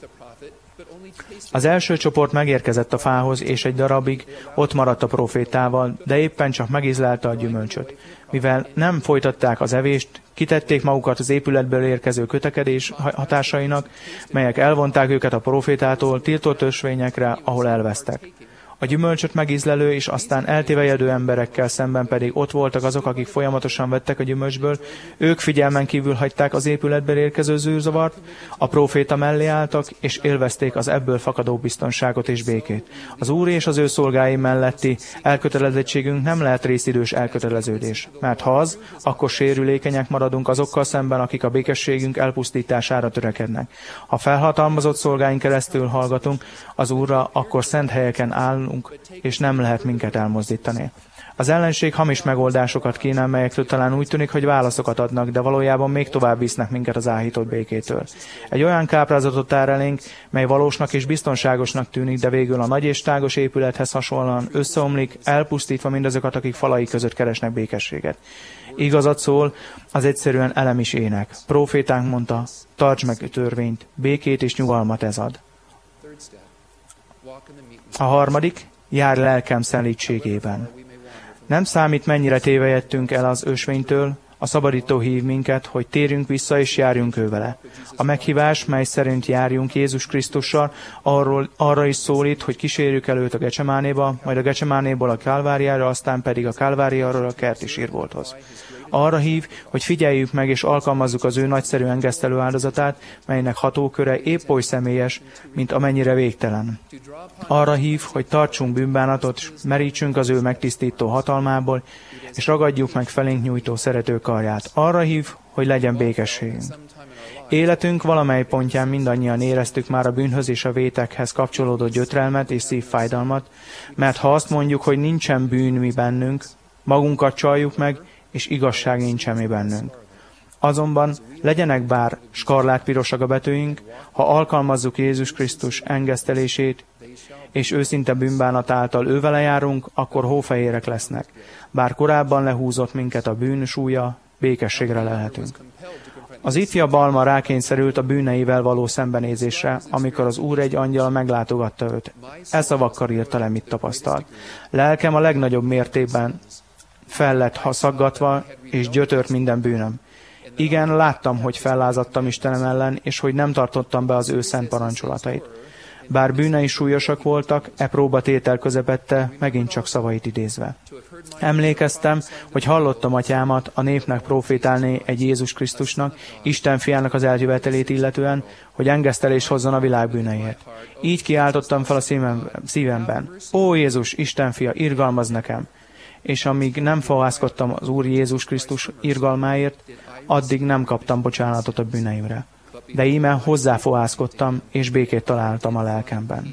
Az első csoport megérkezett a fához, és egy darabig ott maradt a profétával, de éppen csak megízlelte a gyümölcsöt. Mivel nem folytatták az evést, kitették magukat az épületből érkező kötekedés hatásainak, melyek elvonták őket a profétától tiltott ösvényekre, ahol elvesztek. A gyümölcsöt megízlelő és aztán eltévejedő emberekkel szemben pedig ott voltak azok, akik folyamatosan vettek a gyümölcsből, ők figyelmen kívül hagyták az épületből érkező zűrzavart, a próféta mellé álltak, és élvezték az ebből fakadó biztonságot és békét. Az Úr és az ő szolgái melletti elkötelezettségünk nem lehet részidős elköteleződés, mert ha az, akkor sérülékenyek maradunk azokkal szemben, akik a békességünk elpusztítására törekednek. Ha felhatalmazott szolgáink keresztül hallgatunk az Úrra, akkor szent helyeken állunk, és nem lehet minket elmozdítani. Az ellenség hamis megoldásokat kínál, melyektől talán úgy tűnik, hogy válaszokat adnak, de valójában még tovább visznek minket az áhított békétől. Egy olyan káprázatot tár elénk, mely valósnak és biztonságosnak tűnik, de végül a nagy és tágos épülethez hasonlóan összeomlik, elpusztítva mindazokat, akik falai között keresnek békességet. Igazat szól, az egyszerűen elemis ének. Prófétánk mondta: tartsd meg a törvényt, békét és nyugalmat ez ad. A harmadik: jár lelkem szelídségében. Nem számít, mennyire tévejedtünk el az ösvénytől, a szabadító hív minket, hogy térjünk vissza és járjunk ő vele. A meghívás, mely szerint járjunk Jézus Krisztussal, arra is szólít, hogy kísérjük el őt a Gecsemánéba, majd a Gecsemánéból a Kálváriára, aztán pedig a Kálváriáról a kerti sírbolthoz. Arra hív, hogy figyeljük meg és alkalmazzuk az ő nagyszerű engesztelő áldozatát, melynek hatóköre épp oly személyes, mint amennyire végtelen. Arra hív, hogy tartsunk bűnbánatot, és merítsünk az ő megtisztító hatalmából, és ragadjuk meg felénk nyújtó szerető karját. Arra hív, hogy legyen békességünk. Életünk valamely pontján mindannyian éreztük már a bűnhöz és a vétekhez kapcsolódó gyötrelmet és szívfájdalmat, mert ha azt mondjuk, hogy nincsen bűn mi bennünk, magunkat csaljuk meg, és igazság nincsen mi bennünk. Azonban legyenek bár skarlátpirosak a betűink, ha alkalmazzuk Jézus Krisztus engesztelését, és őszinte bűnbánat által ővele járunk, akkor hófehérek lesznek. Bár korábban lehúzott minket a bűn súlya, békességre lehetünk. Az ifjabb alma rákényszerült a bűneivel való szembenézésre, amikor az Úr egy angyal meglátogatta őt. E szavakkal írta le, mit tapasztalt. Lelkem a legnagyobb mértékben fel lett szaggatva, és gyötört minden bűnöm. Igen, láttam, hogy fellázadtam Istenem ellen, és hogy nem tartottam be az ő szent parancsolatait. Bár bűnei súlyosak voltak, e próbatétel közepette, megint csak szavait idézve. Emlékeztem, hogy hallottam atyámat a népnek profétálni egy Jézus Krisztusnak, Isten fiának az eljövetelét illetően, hogy engesztelés hozzon a világ bűneiért. Így kiáltottam fel a szívemben. Ó Jézus, Isten fia, irgalmazz nekem! És amíg nem fohászkodtam az Úr Jézus Krisztus irgalmáért, addig nem kaptam bocsánatot a bűneimre. De íme hozzáfohászkodtam, és békét találtam a lelkemben.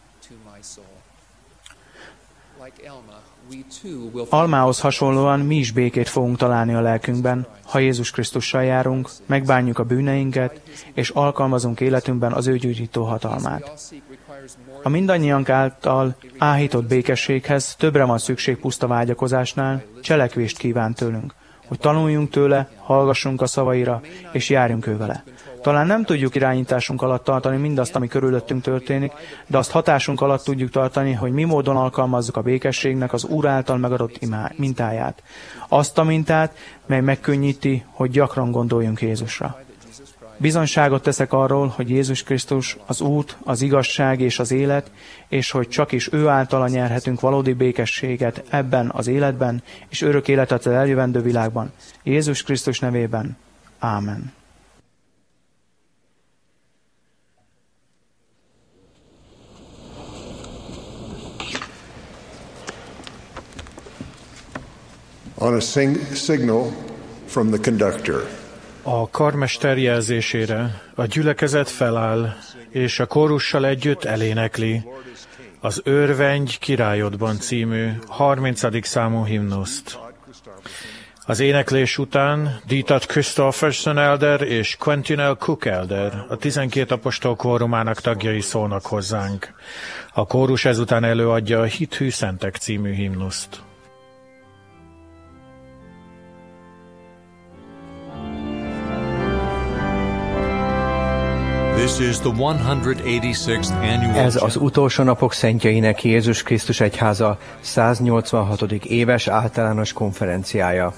Almához hasonlóan mi is békét fogunk találni a lelkünkben, ha Jézus Krisztussal járunk, megbánjuk a bűneinket, és alkalmazunk életünkben az ő gyógyító hatalmát. A mindannyiank által áhított békességhez többre van szükség puszta vágyakozásnál, cselekvést kíván tőlünk, hogy tanuljunk tőle, hallgassunk a szavaira, és járjunk ő vele. Talán nem tudjuk irányításunk alatt tartani mindazt, ami körülöttünk történik, de azt hatásunk alatt tudjuk tartani, hogy mi módon alkalmazzuk a békességnek az Úr által megadott mintáját. Azt a mintát, mely megkönnyíti, hogy gyakran gondoljunk Jézusra. Bizonyságot teszek arról, hogy Jézus Krisztus az út, az igazság és az élet, és hogy csak is ő általa nyerhetünk valódi békességet ebben az életben, és örök életet az eljövendő világban. Jézus Krisztus nevében. Ámen. On a signal from the conductor. A karmester jelzésére a gyülekezet feláll, és a kórussal együtt elénekli az Örvendj királyodban című 30. számú himnuszt. Az éneklés után Dieter Christopherson elder és Quentin L. Cook elder, a 12 apostol kórumának tagjai szólnak hozzánk. A kórus ezután előadja a Hithű Szentek című himnuszt. Ez az utolsó napok szentjeinek Jézus Krisztus egyháza 186. éves általános konferenciája.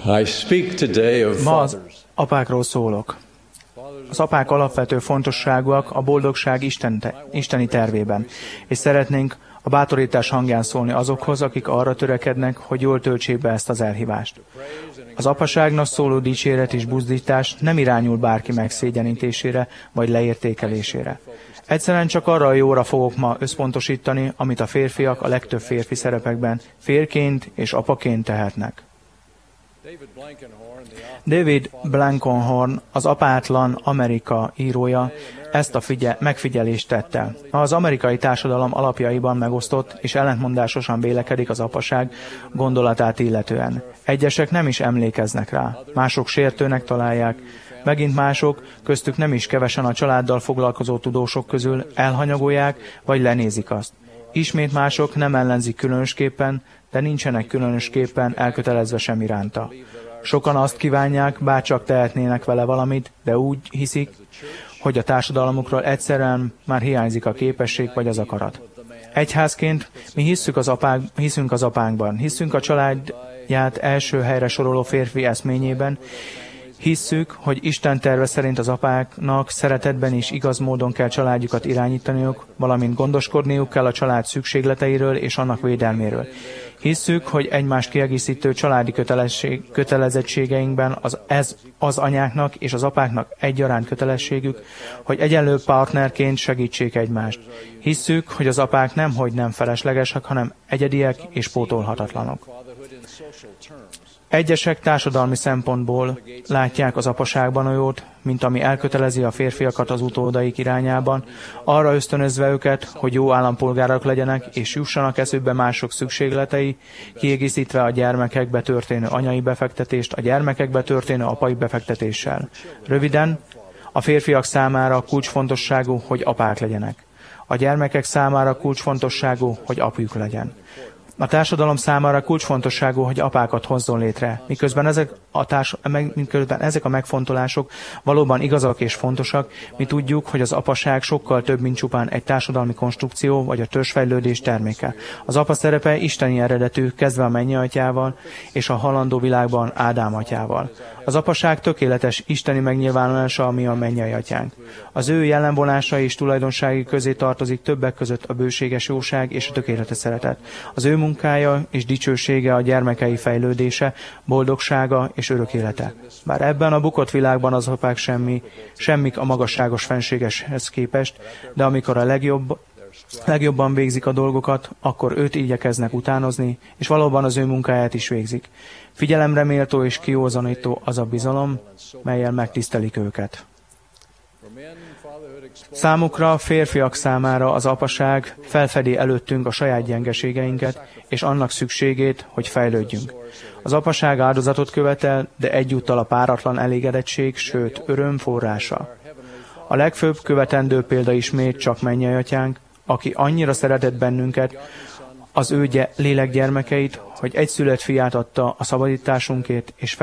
I speak today of Ma az fathers. apákról szólok. Az apák alapvető fontosságúak a boldogság isteni tervében, és szeretnénk a bátorítás hangján szólni azokhoz, akik arra törekednek, hogy jól töltsék be ezt az elhívást. Az apaságnak szóló dicséret és buzdítás nem irányul bárki megszégyenítésére vagy leértékelésére. Egyszerűen csak arra a jóra fogok ma összpontosítani, amit a férfiak a legtöbb férfi szerepekben férként és apaként tehetnek. David Blankenhorn, az Apátlan Amerika írója ezt a megfigyelést tette. Az amerikai társadalom alapjaiban megosztott és ellentmondásosan vélekedik az apaság gondolatát illetően. Egyesek nem is emlékeznek rá, mások sértőnek találják, megint mások, köztük nem is kevesen a családdal foglalkozó tudósok közül elhanyagolják vagy lenézik azt. Ismét mások nem ellenzik különösképpen, de nincsenek különösképpen elkötelezve sem iránta. Sokan azt kívánják, bárcsak tehetnének vele valamit, de úgy hiszik, hogy a társadalmukról egyszerűen már hiányzik a képesség vagy az akarat. Egyházként mi hiszünk az apánkban, hiszünk a családját első helyre soroló férfi eszményében, hisszük, hogy Isten terve szerint az apáknak szeretetben és igaz módon kell családjukat irányítaniuk, valamint gondoskodniuk kell a család szükségleteiről és annak védelméről. Hisszük, hogy egymást kiegészítő családi kötelezettségeinkben az anyáknak és az apáknak egyaránt kötelességük, hogy egyenlő partnerként segítsék egymást. Hisszük, hogy az apák nemhogy nem feleslegesek, hanem egyediek és pótolhatatlanok. Egyesek társadalmi szempontból látják az apaságban a jót, mint ami elkötelezi a férfiakat az utódaik irányában, arra ösztönözve őket, hogy jó állampolgárok legyenek, és jussanak eszükbe mások szükségletei, kiegészítve a gyermekekbe történő anyai befektetést a gyermekekbe történő apai befektetéssel. Röviden, a férfiak számára kulcsfontosságú, hogy apák legyenek. A gyermekek számára kulcsfontosságú, hogy apjuk legyen. A társadalom számára kulcsfontosságú, hogy apákat hozzon létre, miközben ezek a megfontolások valóban igazak és fontosak, mi tudjuk, hogy az apaság sokkal több, mint csupán egy társadalmi konstrukció vagy a törzsfejlődés terméke. Az apa szerepe isteni eredetű, kezdve a mennyei és a halandó világban Ádám atyával. Az apaság tökéletes isteni megnyilvánulása, ami a mennyei atyánk. Az ő jellemvonásai és tulajdonsági közé tartozik többek között a bőséges jóság és a tökéletes szeretet. Az ő munkája és dicsősége a gyermekei fejlődése, boldogsága és örök élete. Bár ebben a bukott világban az apák semmik a magasságos fenségeshez képest, de amikor a legjobban végzik a dolgokat, akkor őt igyekeznek utánozni, és valóban az ő munkáját is végzik. Figyelemre méltó és kiózanító az a bizalom, mellyel megtisztelik őket. Számukra, férfiak számára az apaság felfedi előttünk a saját gyengeségeinket, és annak szükségét, hogy fejlődjünk. Az apaság áldozatot követel, de egyúttal a páratlan elégedettség, sőt öröm forrása. A legfőbb követendő példa ismét csak mennyei atyánk, aki annyira szeretett bennünket, az ő lélekgyermekeit, hogy egyszülött fiát adta a szabadításunkért és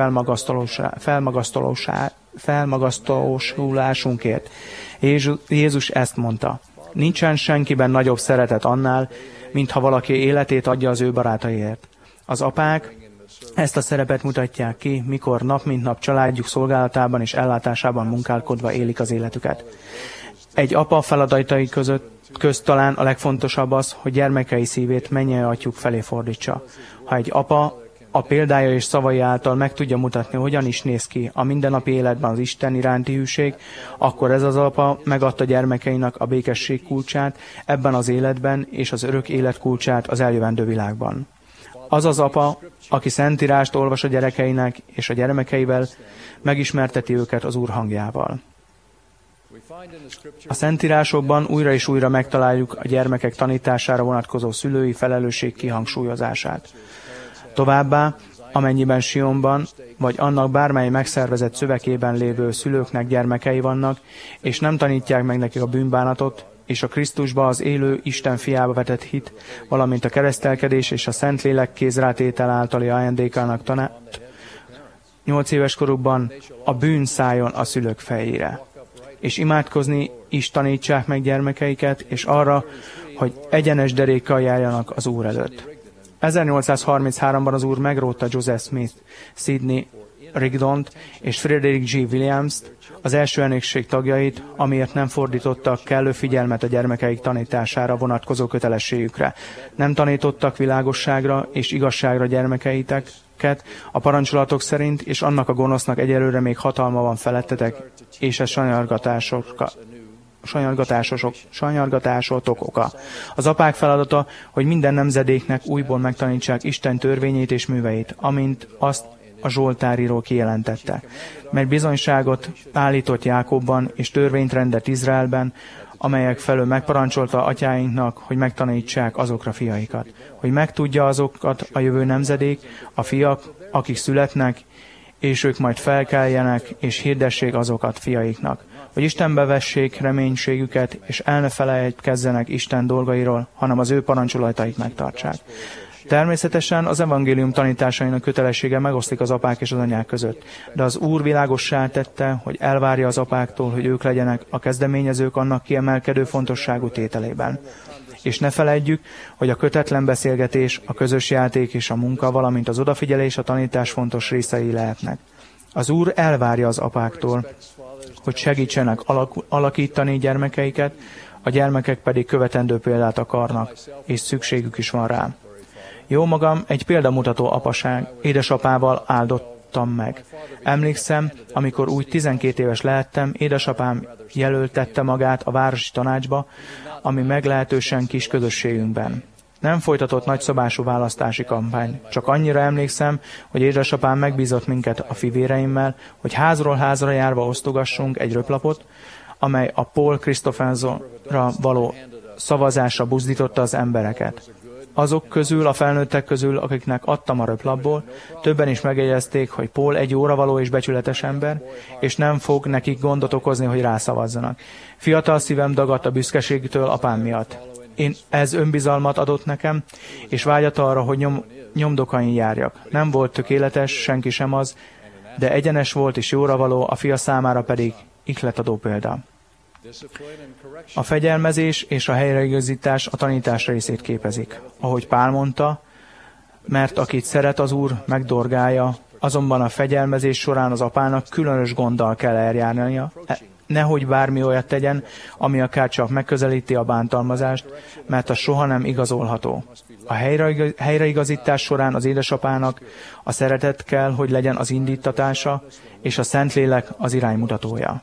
felmagasztalásunkért. Jézus ezt mondta: nincsen senkiben nagyobb szeretet annál, mintha valaki életét adja az ő barátaiért. Az apák ezt a szerepet mutatják ki, mikor nap mint nap családjuk szolgálatában és ellátásában munkálkodva élik az életüket. Egy apa feladatai közt talán a legfontosabb az, hogy gyermekei szívét mennyei atyjuk felé fordítsa. Ha egy apa a példája és szavai által meg tudja mutatni, hogyan is néz ki a mindennapi életben az Isten iránti hűség, akkor ez az apa megadta gyermekeinek a békesség kulcsát ebben az életben és az örök élet kulcsát az eljövendő világban. Az az apa, aki szentírást olvas a gyerekeinek és a gyermekeivel, megismerteti őket az Úr hangjával. A szentírásokban újra és újra megtaláljuk a gyermekek tanítására vonatkozó szülői felelősség kihangsúlyozását. Továbbá, amennyiben Sionban, vagy annak bármely megszervezett szövegében lévő szülőknek gyermekei vannak, és nem tanítják meg nekik a bűnbánatot, és a Krisztusba, az élő Isten fiába vetett hit, valamint a keresztelkedés és a Szentlélek kézrátétel általi ajándékának tanárt, 8 éves korukban a bűn szálljon a szülők fejére. És imádkozni is tanítsák meg gyermekeiket, és arra, hogy egyenes derékkal járjanak az Úr előtt. 1833-ban az Úr megrótta Joseph Smith, Sidney Rigdont és Frederick G. Williams-t, az első elnökség tagjait, amiért nem fordítottak kellő figyelmet a gyermekeik tanítására vonatkozó kötelességükre. Nem tanítottak világosságra és igazságra gyermekeiteket a parancssolatok szerint, és annak a gonosznak egyelőre még hatalma van felettetek, és ez sanyargatásotok oka. Az apák feladata, hogy minden nemzedéknek újból megtanítsák Isten törvényét és műveit, amint azt a Zsoltáríró kijelentette. Mert bizonyságot állított Jákobban és törvényt rendelt Izraelben, amelyek felől megparancsolta atyáinknak, hogy megtanítsák azokra fiaikat. Hogy megtudja azokat a jövő nemzedék, a fiak, akik születnek, és ők majd felkeljenek, és hirdessék azokat fiaiknak. Hogy Istenbe vessék reménységüket, és el ne felejtkezzenek Isten dolgairól, hanem az ő parancsolatait megtartsák. Természetesen az evangélium tanításainak kötelessége megoszlik az apák és az anyák között, de az Úr világossá tette, hogy elvárja az apáktól, hogy ők legyenek a kezdeményezők annak kiemelkedő fontosságú tételében. És ne feledjük, hogy a kötetlen beszélgetés, a közös játék és a munka, valamint az odafigyelés a tanítás fontos részei lehetnek. Az Úr elvárja az apáktól, hogy segítsenek alakítani gyermekeiket, a gyermekek pedig követendő példát akarnak, és szükségük is van rá. Jó magam egy példamutató édesapával áldottam meg. Emlékszem, amikor úgy 12 éves lehettem, édesapám jelöltette magát a városi tanácsba, ami meglehetősen kis közösségünkben. Nem folytatott nagyszabású választási kampány, csak annyira emlékszem, hogy édesapám megbízott minket a fivéreimmel, hogy házról házra járva osztogassunk egy röplapot, amely a Paul Christophensonra való szavazásra buzdította az embereket. Azok közül, a felnőttek közül, akiknek adtam a röplapból, többen is megjegyezték, hogy Paul egy jóra való és becsületes ember, és nem fog nekik gondot okozni, hogy rászavazzanak. Fiatal szívem dagadt a büszkeségtől apám miatt. Ez önbizalmat adott nekem, és vágyat arra, hogy nyomdokain járjak. Nem volt tökéletes, senki sem az, de egyenes volt és jóra való, a fia számára pedig ihletadó példa. A fegyelmezés és a helyreigazítás a tanítás részét képezik. Ahogy Pál mondta, mert akit szeret az Úr, megdorgálja, azonban a fegyelmezés során az apának különös gonddal kell eljárnia, nehogy bármi olyat tegyen, ami akár csak megközelíti a bántalmazást, mert az soha nem igazolható. A helyreigazítás során az édesapának a szeretet kell, hogy legyen az indítatása, és a Szentlélek az iránymutatója.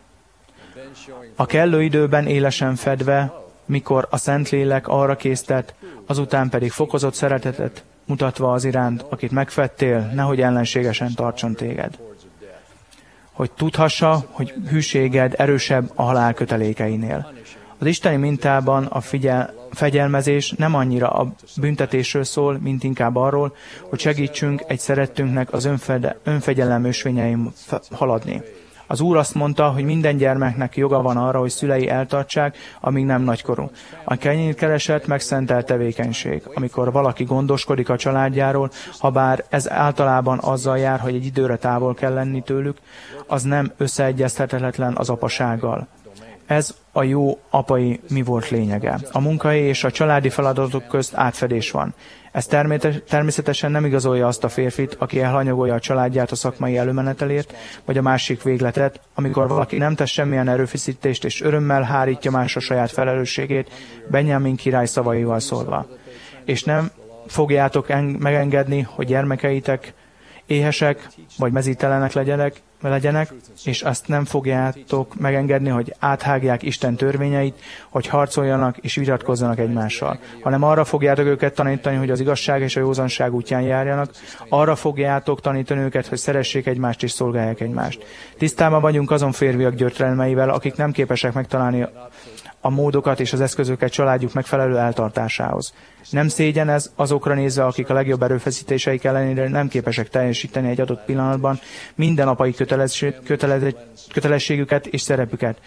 A kellő időben élesen fedve, mikor a Szentlélek arra késztet, azután pedig fokozott szeretetet mutatva az iránt, akit megfedtél, nehogy ellenségesen tartson téged. Hogy tudhassa, hogy hűséged erősebb a halál kötelékeinél. Az isteni mintában a fegyelmezés nem annyira a büntetésről szól, mint inkább arról, hogy segítsünk egy szerettünknek az önfegyelem ösvényein haladni. Az Úr azt mondta, hogy minden gyermeknek joga van arra, hogy szülei eltartsák, amíg nem nagykorú. A kenyérkereset megszentelt tevékenység. Amikor valaki gondoskodik a családjáról, habár ez általában azzal jár, hogy egy időre távol kell lenni tőlük, az nem összeegyeztethetetlen az apasággal. Ez a jó apai mi volt lényege. A munkai és a családi feladatok közt átfedés van. Ez természetesen nem igazolja azt a férfit, aki elhanyagolja a családját a szakmai előmenetelért, vagy a másik végletet, amikor valaki nem tesz semmilyen erőfeszítést és örömmel hárítja másra saját felelősségét, Benjamin király szavaival szólva. És nem fogjátok megengedni, hogy gyermekeitek éhesek vagy mezítelenek legyenek, és azt nem fogjátok megengedni, hogy áthágják Isten törvényeit, hogy harcoljanak és vitatkozzanak egymással, hanem arra fogjátok őket tanítani, hogy az igazság és a józanság útján járjanak, arra fogjátok tanítani őket, hogy szeressék egymást és szolgálják egymást. Tisztában vagyunk azon férfiak gyötrelmeivel, akik nem képesek megtalálni a módokat és az eszközöket családjuk megfelelő eltartásához. Nem szégyen ez azokra nézve, akik a legjobb erőfeszítéseik ellenére nem képesek teljesíteni egy adott pillanatban minden apai kötelességüket és szerepüket.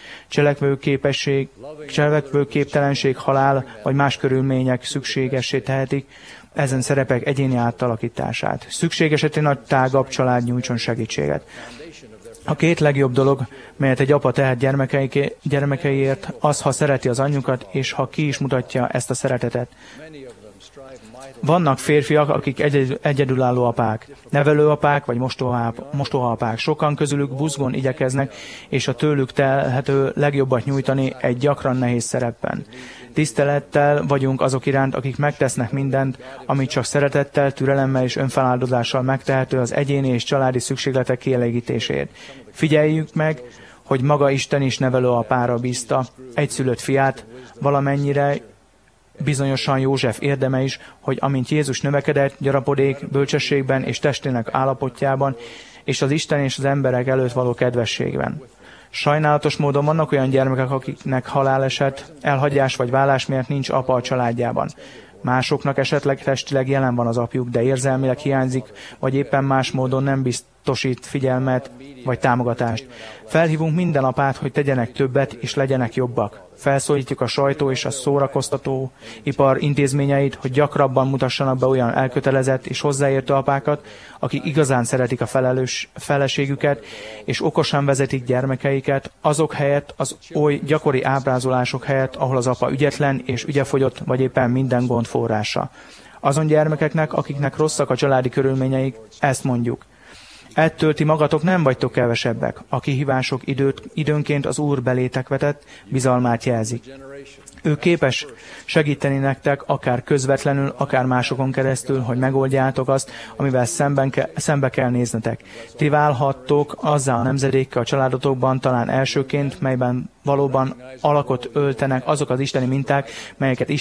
Cselekvőképtelenség, halál vagy más körülmények szükségessé tehetik ezen szerepek egyéni átalakítását. Szükség esetén a tágabb család nyújtson segítséget. A két legjobb dolog, melyet egy apa tehet gyermekeiért, az, ha szereti az anyjukat, és ha ki is mutatja ezt a szeretetet. Vannak férfiak, akik egyedülálló apák, nevelőapák vagy mostohaapák. Sokan közülük buzgón igyekeznek, és a tőlük telhető legjobbat nyújtani egy gyakran nehéz szerepben. Tisztelettel vagyunk azok iránt, akik megtesznek mindent, amit csak szeretettel, türelemmel és önfeláldozással megtehető az egyéni és családi szükségletek kielégítésért. Figyeljük meg, hogy maga Isten is nevelőapára bízta egyszülött fiát, valamennyire bizonyosan József érdeme is, hogy amint Jézus növekedett, gyarapodék, bölcsességben és testének állapotjában, és az Isten és az emberek előtt való kedvességben. Sajnálatos módon vannak olyan gyermekek, akiknek haláleset, elhagyás vagy vállás miatt nincs apa a családjában. Másoknak esetleg testileg jelen van az apjuk, de érzelmileg hiányzik, vagy éppen más módon nem biztosít figyelmet vagy támogatást. Felhívunk minden apát, hogy tegyenek többet és legyenek jobbak. Felszólítjuk a sajtó és a szórakoztató ipar intézményeit, hogy gyakrabban mutassanak be olyan elkötelezett és hozzáértő apákat, akik igazán szeretik a feleségüket, és okosan vezetik gyermekeiket, azok helyett, az oly gyakori ábrázolások helyett, ahol az apa ügyetlen és ügyefogyott, vagy éppen minden gond forrása. Azon gyermekeknek, akiknek rosszak a családi körülményeik, ezt mondjuk. Ettől ti magatok nem vagytok kevesebbek, a kihívások időnként az Úr belétek vetett bizalmát jelzik. Ő képes segíteni nektek, akár közvetlenül, akár másokon keresztül, hogy megoldjátok azt, amivel szembe kell néznetek. Ti válhattok azzá a nemzedékkel a családotokban, talán elsőként, melyben valóban alakot öltenek azok az isteni minták, melyeket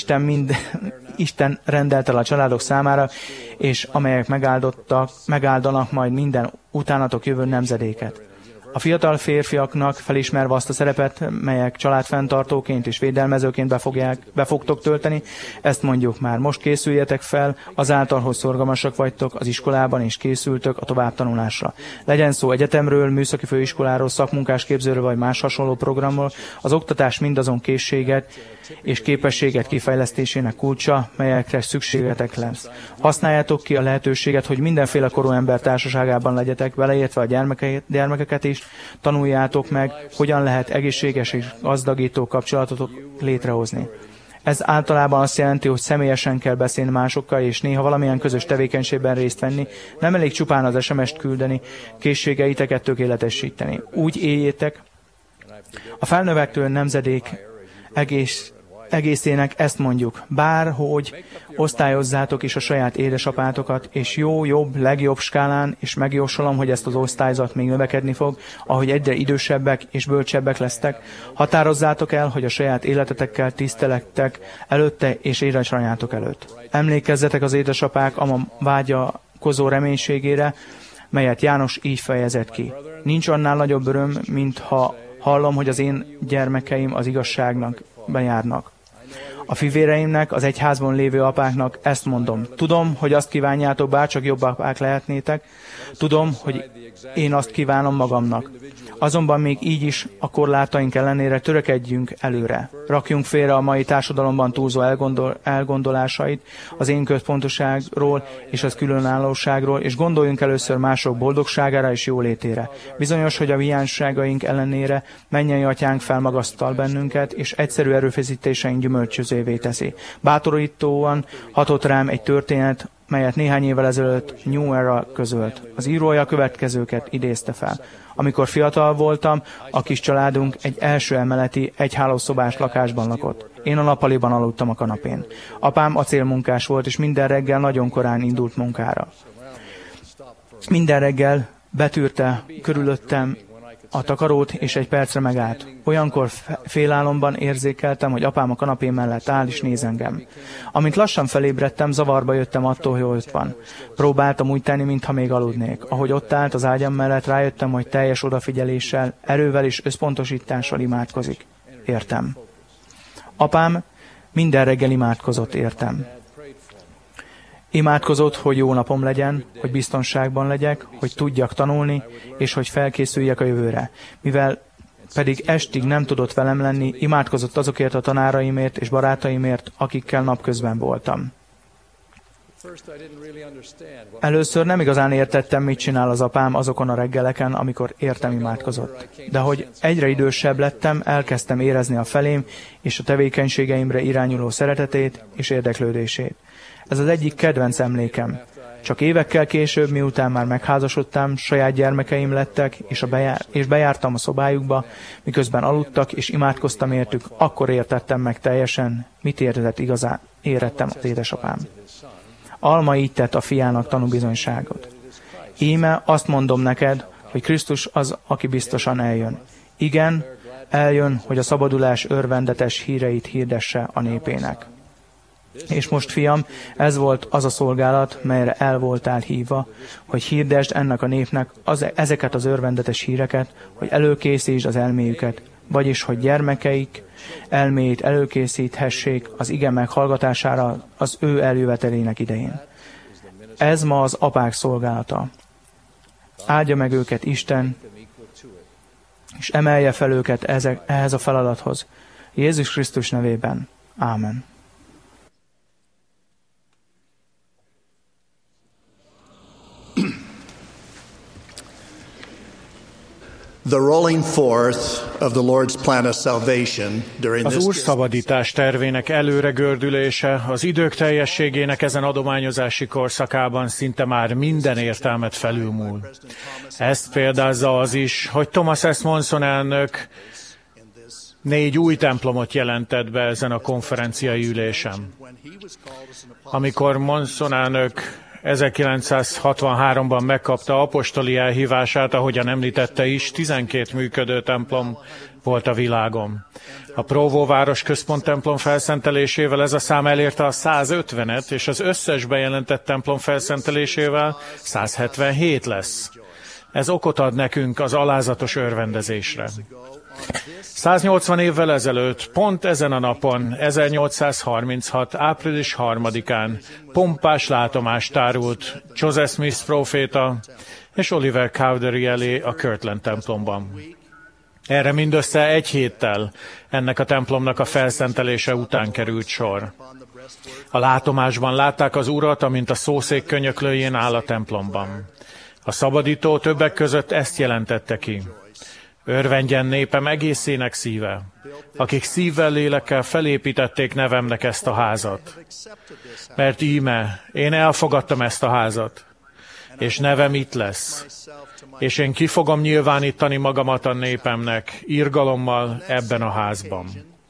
Isten rendelt el a családok számára, és amelyek megáldanak majd minden utánatok jövő nemzedéket. A fiatal férfiaknak felismerve azt a szerepet, melyek családfenntartóként és védelmezőként be fogtok tölteni, ezt mondjuk már most készüljetek fel, azáltal, hogy szorgalmasak vagytok az iskolában és készültök a továbbtanulásra. Legyen szó egyetemről, műszaki főiskoláról, szakmunkásképzőről vagy más hasonló programról, az oktatás mindazon készséget és képességet kifejlesztésének kulcsa, melyekre szükségetek lesz. Használjátok ki a lehetőséget, hogy mindenféle korú ember társaságában legyetek, beleértve a gyermekeket is, tanuljátok meg, hogyan lehet egészséges és gazdagító kapcsolatotok létrehozni. Ez általában azt jelenti, hogy személyesen kell beszélni másokkal, és néha valamilyen közös tevékenységben részt venni. Nem elég csupán az SMS-t küldeni, készségeiteket tökéletesíteni. Úgy éljétek, a felnövekvő nemzedék egészének ezt mondjuk, bárhogy osztályozzátok is a saját édesapátokat, és jó, jobb, legjobb skálán, és megjósolom, hogy ezt az osztályzat még növekedni fog, ahogy egyre idősebbek és bölcsebbek lesztek, határozzátok el, hogy a saját életetekkel tiszteletek előtte és édesanyátok előtt. Emlékezzetek az édesapák a vágyakozó reménységére, melyet János így fejezett ki. Nincs annál nagyobb öröm, mint ha hallom, hogy az én gyermekeim az igazságnak bejárnak. A fivéreimnek, az egyházban lévő apáknak ezt mondom. Tudom, hogy azt kívánjátok, bárcsak jobb apák lehetnétek. Tudom, hogy én azt kívánom magamnak. Azonban még így is a korlátaink ellenére törekedjünk előre. Rakjunk félre a mai társadalomban túlzó elgondolásait az én központoságról és az különállóságról, és gondoljunk először mások boldogságára és jólétére. Bizonyos, hogy a hiányosságaink ellenére mennyei atyánk felmagasztal bennünket, és egyszerű erőfeszítéseink gyümölcsözővé teszi. Bátorítóan hatott rám egy történet, melyet néhány évvel ezelőtt New Era közölt. Az írója a következőket idézte fel. Amikor fiatal voltam, a kis családunk egy első emeleti, egy hálószobás lakásban lakott. Én a nappaliban aludtam a kanapén. Apám acélmunkás volt, és minden reggel nagyon korán indult munkára. Minden reggel betűrte körülöttem a takarót, és egy percre megállt. Olyankor félálomban érzékeltem, hogy apám a kanapé mellett áll, és néz engem. Amint lassan felébredtem, zavarba jöttem attól, hogy ott van. Próbáltam úgy tenni, mintha még aludnék. Ahogy ott állt az ágyam mellett, rájöttem, hogy teljes odafigyeléssel, erővel és összpontosítással imádkozik. Értem. Apám minden reggel imádkozott, értem. Imádkozott, hogy jó napom legyen, hogy biztonságban legyek, hogy tudjak tanulni, és hogy felkészüljek a jövőre. Mivel pedig estig nem tudott velem lenni, imádkozott azokért a tanáraimért és barátaimért, akikkel napközben voltam. Először nem igazán értettem, mit csinál az apám azokon a reggeleken, amikor értem imádkozott. De hogy egyre idősebb lettem, elkezdtem érezni a felém és a tevékenységeimre irányuló szeretetét és érdeklődését. Ez az egyik kedvenc emlékem. Csak évekkel később, miután már megházasodtam, saját gyermekeim lettek, és bejártam a szobájukba, miközben aludtak, és imádkoztam értük, akkor értettem meg teljesen, mit érettem az édesapám. Alma így tett a fiának tanúbizonyságot. Íme azt mondom neked, hogy Krisztus az, aki biztosan eljön. Igen, eljön, hogy a szabadulás örvendetes híreit hirdesse a népének. És most, fiam, ez volt az a szolgálat, melyre el voltál hívva, hogy hirdesd ennek a népnek ezeket az örvendetes híreket, hogy előkészítsd az elméjüket, vagyis, hogy gyermekeik elméjét előkészíthessék az ige meghallgatására az ő eljövetelének idején. Ez ma az apák szolgálata. Áldja meg őket Isten, és emelje fel őket ehhez a feladathoz. Jézus Krisztus nevében. Ámen. The rolling forth of the Lord's plan of salvation during Az this Úr szabadítás tervének előre gördülése az idők teljességének ezen adományozási korszakában szinte már minden értelmet felülmúl. Ezt példázza az is, hogy Thomas S. Monson elnök 4 új templomot jelentett be ezen a konferenciai ülésen. Amikor Monson elnök 1963-ban megkapta apostoli elhívását, ahogyan említette is, 12 működő templom volt a világon. A Provo város központ templom felszentelésével ez a szám elérte a 150-et, és az összes bejelentett templom felszentelésével 177 lesz. Ez okot ad nekünk az alázatos örvendezésre. 180 évvel ezelőtt, pont ezen a napon, 1836. április 3-án pompás látomást tárult Joseph Smith próféta és Oliver Cowdery elé a Kirtland templomban. Erre mindössze egy héttel ennek a templomnak a felszentelése után került sor. A látomásban látták az Urat, amint a szószék könyöklőjén áll a templomban. A szabadító többek között ezt jelentette ki. Örvendjen népem egészének szíve, akik szívvel, lélekkel felépítették nevemnek ezt a házat. Mert íme, én elfogadtam ezt a házat, és nevem itt lesz, és én ki fogom nyilvánítani magamat a népemnek irgalommal ebben a házban.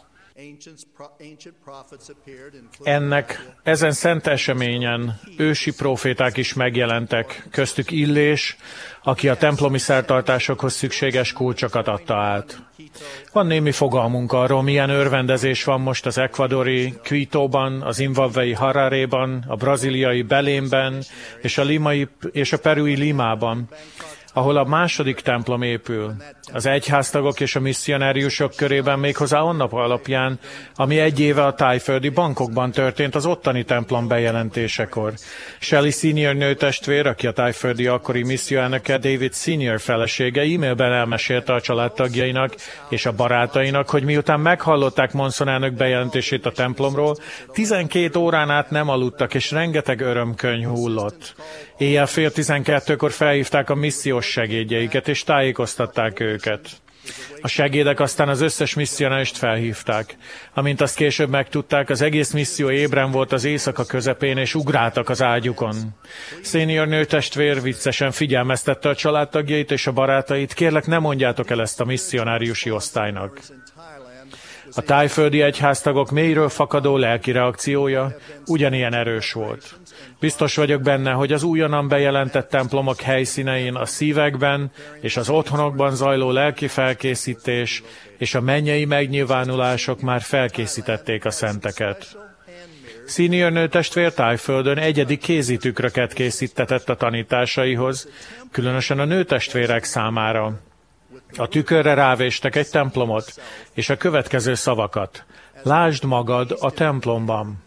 Ezen szent eseményen ősi próféták is megjelentek, köztük Illés, aki a templomi szertartásokhoz szükséges kulcsokat adta át. Van némi fogalmunk arról, milyen örvendezés van most az ekvadori Quitóban, a zimbabwei Hararéban, a brazíliai Belémben és a perui Limában, ahol a második templom épül, az egyháztagok és a misszionáriusok körében méghozzá annap alapján, ami egy éve a tájföldi bankokban történt az ottani templom bejelentésekor. Shelley Senior nőtestvér, aki a tájföldi akkori misszióelnöke, David Senior felesége e-mailben elmesélte a családtagjainak és a barátainak, hogy miután meghallották Monson elnök bejelentését a templomról, 12 órán át nem aludtak, és rengeteg örömkönyv hullott. Éjjel 11:30-kor felhívták a missziós segédjeiket, és tájékoztatták őket. A segédek aztán az összes misszionárist felhívták. Amint azt később megtudták, az egész misszió ébren volt az éjszaka közepén, és ugráltak az ágyukon. Senior nőtestvér viccesen figyelmeztette a családtagjait és a barátait, kérlek, ne mondjátok el ezt a misszionáriusi osztálynak. A tájföldi egyháztagok mélyről fakadó lelki reakciója ugyanilyen erős volt. Biztos vagyok benne, hogy az újonnan bejelentett templomok helyszínein a szívekben és az otthonokban zajló lelki felkészítés és a mennyei megnyilvánulások már felkészítették a szenteket. Senior nőtestvér Tájföldön egyedi kézitükröket készítetett a tanításaihoz, különösen a nőtestvérek számára. A tükörre rávéstek egy templomot, és a következő szavakat. Lásd magad a templomban.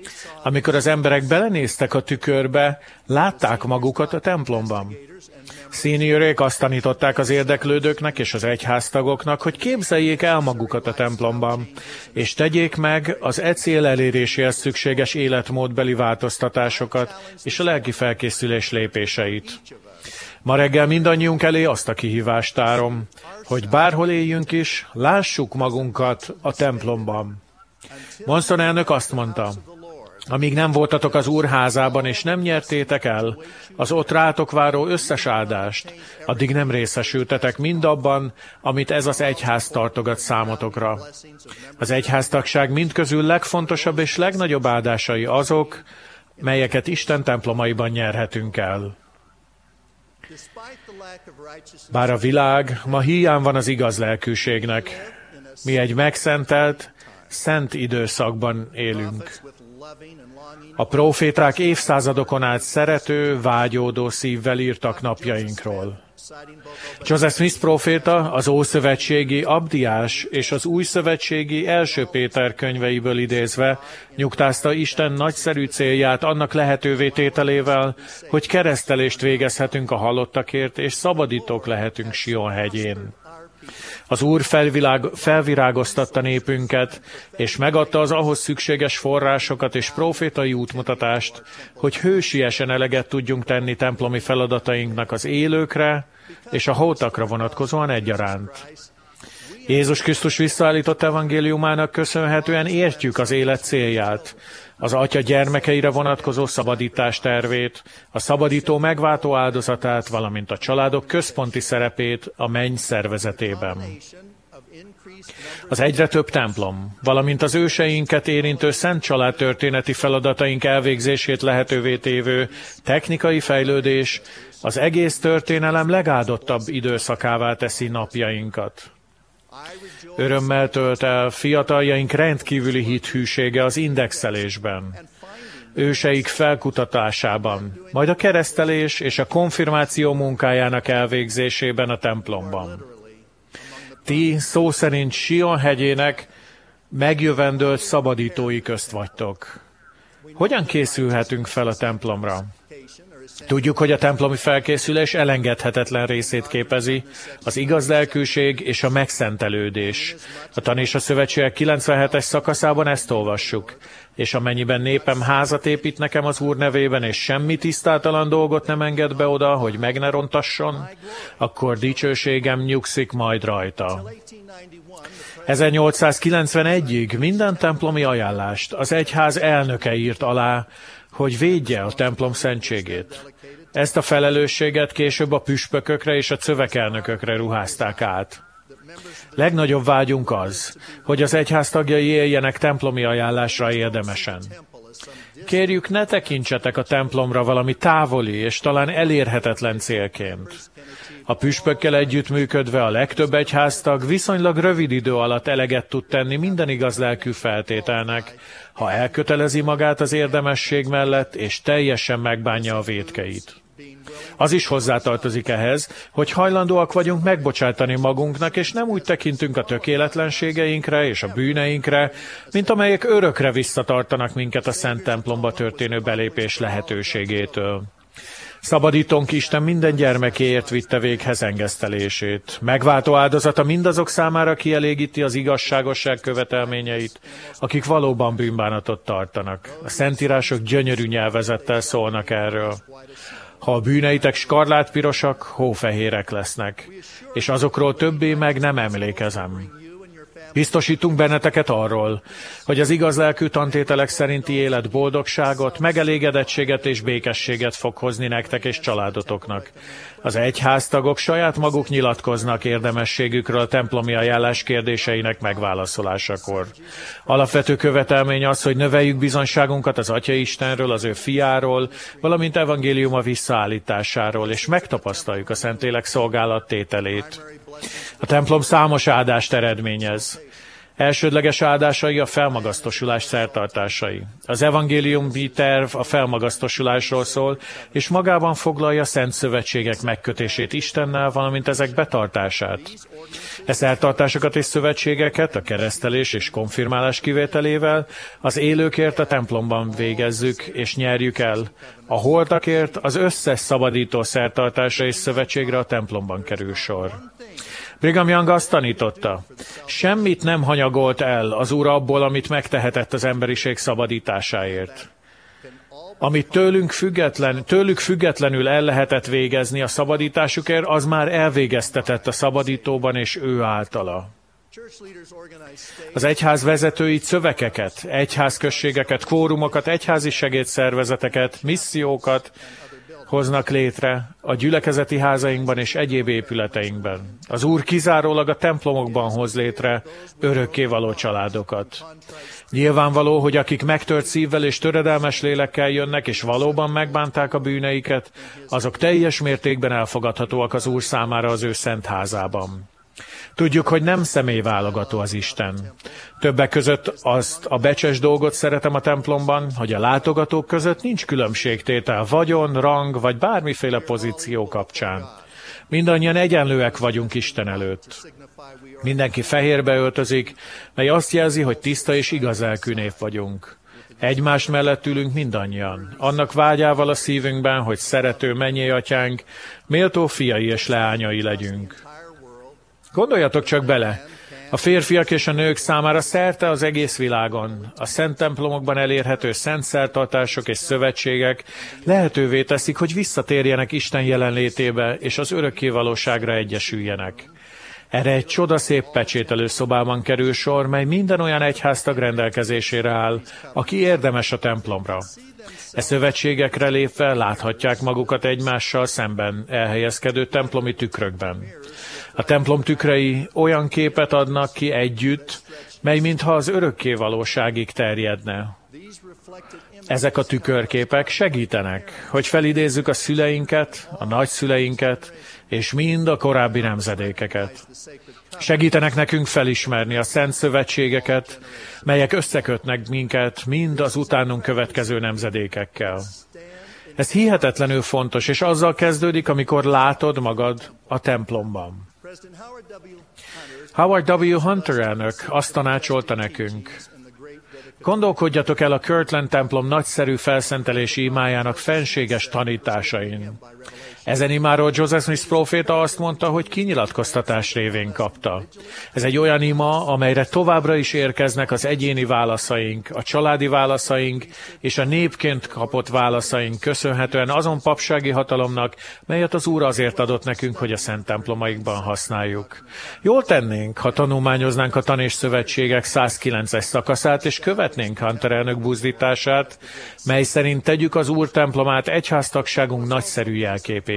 Amikor az emberek belenéztek a tükörbe, látták magukat a templomban. Színiőrék azt tanították az érdeklődőknek és az egyháztagoknak, hogy képzeljék el magukat a templomban, és tegyék meg az cél eléréséhez szükséges életmódbeli változtatásokat és a lelki felkészülés lépéseit. Ma reggel mindannyiunk elé azt a kihívást tárom, hogy bárhol éljünk is, lássuk magunkat a templomban. Monson elnök azt mondta, amíg nem voltatok az Úr házában, és nem nyertétek el az ott rátok váró összes áldást, addig nem részesültetek mindabban, amit ez az egyház tartogat számotokra. Az egyháztagság mindközül legfontosabb és legnagyobb áldásai azok, melyeket Isten templomaiban nyerhetünk el. Bár a világ ma hiány van az igaz lelkűségnek, mi egy megszentelt, szent időszakban élünk. A próféták évszázadokon át szerető, vágyódó szívvel írtak napjainkról. Joseph Smith próféta az Ószövetségi Abdiás és az Újszövetségi 1 Péter könyveiből idézve nyugtázta Isten nagyszerű célját annak lehetővé tételével, hogy keresztelést végezhetünk a halottakért, és szabadítók lehetünk Sion hegyén. Az Úr felvirágoztatta népünket, és megadta az ahhoz szükséges forrásokat és prófétai útmutatást, hogy hősiesen eleget tudjunk tenni templomi feladatainknak az élőkre és a holtakra vonatkozóan egyaránt. Jézus Krisztus visszaállított evangéliumának köszönhetően értjük az élet célját, az Atya gyermekeire vonatkozó szabadítás tervét, a szabadító megváltó áldozatát, valamint a családok központi szerepét a menny szervezetében. Az egyre több templom, valamint az őseinket érintő szent család történeti feladataink elvégzését lehetővé tévő technikai fejlődés az egész történelem legáldottabb időszakává teszi napjainkat. Örömmel tölt el fiataljaink rendkívüli hithűsége az indexelésben, őseik felkutatásában, majd a keresztelés és a konfirmáció munkájának elvégzésében a templomban. Ti szó szerint Sion hegyének megjövendőlt szabadítói közt vagytok. Hogyan készülhetünk fel a templomra? Tudjuk, hogy a templomi felkészülés elengedhetetlen részét képezi az igaz lelkűség és a megszentelődés. A Tan és a Szövetségek 97-es szakaszában ezt olvassuk. És amennyiben népem házat épít nekem az Úr nevében, és semmi tisztátalan dolgot nem enged be oda, hogy meg ne rontasson, akkor dicsőségem nyugszik majd rajta. 1891-ig minden templomi ajánlást az egyház elnöke írt alá, hogy védje a templom szentségét. Ezt a felelősséget később a püspökökre és a szövekelnökökre ruházták át. Legnagyobb vágyunk az, hogy az egyház tagjai éljenek templomi ajánlásra érdemesen. Kérjük, ne tekintsetek a templomra valami távoli és talán elérhetetlen célként. A püspökkel együttműködve a legtöbb egyháztag viszonylag rövid idő alatt eleget tud tenni minden igaz lelkű feltételnek, ha elkötelezi magát az érdemesség mellett, és teljesen megbánja a vétkeit. Az is hozzátartozik ehhez, hogy hajlandóak vagyunk megbocsátani magunknak, és nem úgy tekintünk a tökéletlenségeinkre és a bűneinkre, mint amelyek örökre visszatartanak minket a szent templomba történő belépés lehetőségétől. Szabadítónk Isten minden gyermekéért vitte véghez engesztelését. Megváltó áldozata mindazok számára kielégíti az igazságosság követelményeit, akik valóban bűnbánatot tartanak. A szentírások gyönyörű nyelvezettel szólnak erről. Ha a bűneitek skarlátpirosak, hófehérek lesznek, és azokról többé meg nem emlékezem. Biztosítunk benneteket arról, hogy az igaz lelkű tantételek szerinti élet boldogságot, megelégedettséget és békességet fog hozni nektek és családotoknak. Az egyháztagok saját maguk nyilatkoznak érdemességükről a templomi ajánlás kérdéseinek megválaszolásakor. Alapvető követelmény az, hogy növeljük bizonyságunkat az Atya Istenről, az ő fiáról, valamint evangéliuma visszaállításáról, és megtapasztaljuk a Szentlélek szolgálat tételét. A templom számos áldást eredményez. Elsődleges áldásai a felmagasztosulás szertartásai. Az evangéliumi terv a felmagasztosulásról szól, és magában foglalja szent szövetségek megkötését Istennel, valamint ezek betartását. E szertartásokat és szövetségeket a keresztelés és konfirmálás kivételével az élőkért a templomban végezzük és nyerjük el. A holtakért az összes szabadító szertartásra és szövetségre a templomban kerül sor. Brigham Young azt tanította, semmit nem hanyagolt el az Úr abból, amit megtehetett az emberiség szabadításáért. Amit tőlük függetlenül el lehetett végezni a szabadításukért, az már elvégeztetett a szabadítóban és ő általa. Az egyház vezetői szövekeket, egyházközségeket, kvórumokat, egyházi segédszervezeteket, missziókat hoznak létre a gyülekezeti házainkban és egyéb épületeinkben. Az Úr kizárólag a templomokban hoz létre örökkévaló családokat. Nyilvánvaló, hogy akik megtört szívvel és töredelmes lélekkel jönnek, és valóban megbánták a bűneiket, azok teljes mértékben elfogadhatóak az Úr számára az ő szent házában. Tudjuk, hogy nem személyválogató az Isten. Többek között azt a becses dolgot szeretem a templomban, hogy a látogatók között nincs különbségtétel vagyon, rang vagy bármiféle pozíció kapcsán. Mindannyian egyenlőek vagyunk Isten előtt. Mindenki fehérbe öltözik, mely azt jelzi, hogy tiszta és igaz elkű nép vagyunk. Egymás mellett ülünk mindannyian, annak vágyával a szívünkben, hogy szerető mennyei atyánk, méltó fiai és leányai legyünk. Gondoljatok csak bele, a férfiak és a nők számára szerte az egész világon a szent templomokban elérhető szent szertartások és szövetségek lehetővé teszik, hogy visszatérjenek Isten jelenlétébe és az örökkévalóságra egyesüljenek. Erre egy csodaszép pecsételő szobában kerül sor, mely minden olyan egyháztag rendelkezésére áll, aki érdemes a templomra. E szövetségekre lépve láthatják magukat egymással szemben elhelyezkedő templomi tükrökben. A templom tükrei olyan képet adnak ki együtt, mely mintha az örökkévalóságig terjedne. Ezek a tükörképek segítenek, hogy felidézzük a szüleinket, a nagyszüleinket, és mind a korábbi nemzedékeket. Segítenek nekünk felismerni a szent szövetségeket, melyek összekötnek minket mind az utánunk következő nemzedékekkel. Ez hihetetlenül fontos, és azzal kezdődik, amikor látod magad a templomban. Howard W. Hunter elnök azt tanácsolta nekünk, gondolkodjatok el a Kirtland templom nagyszerű felszentelési imájának fenséges tanításain. Ezen imáról Joseph Smith próféta azt mondta, hogy kinyilatkoztatás révén kapta. Ez egy olyan ima, amelyre továbbra is érkeznek az egyéni válaszaink, a családi válaszaink és a népként kapott válaszaink köszönhetően azon papsági hatalomnak, melyet az Úr azért adott nekünk, hogy a szent templomaikban használjuk. Jól tennénk, ha tanulmányoznánk a tan- és szövetségek 109-es szakaszát, és követnénk Hunter elnök buzdítását, mely szerint tegyük az Úr templomát egyháztagságunk nagyszerű jelképévé.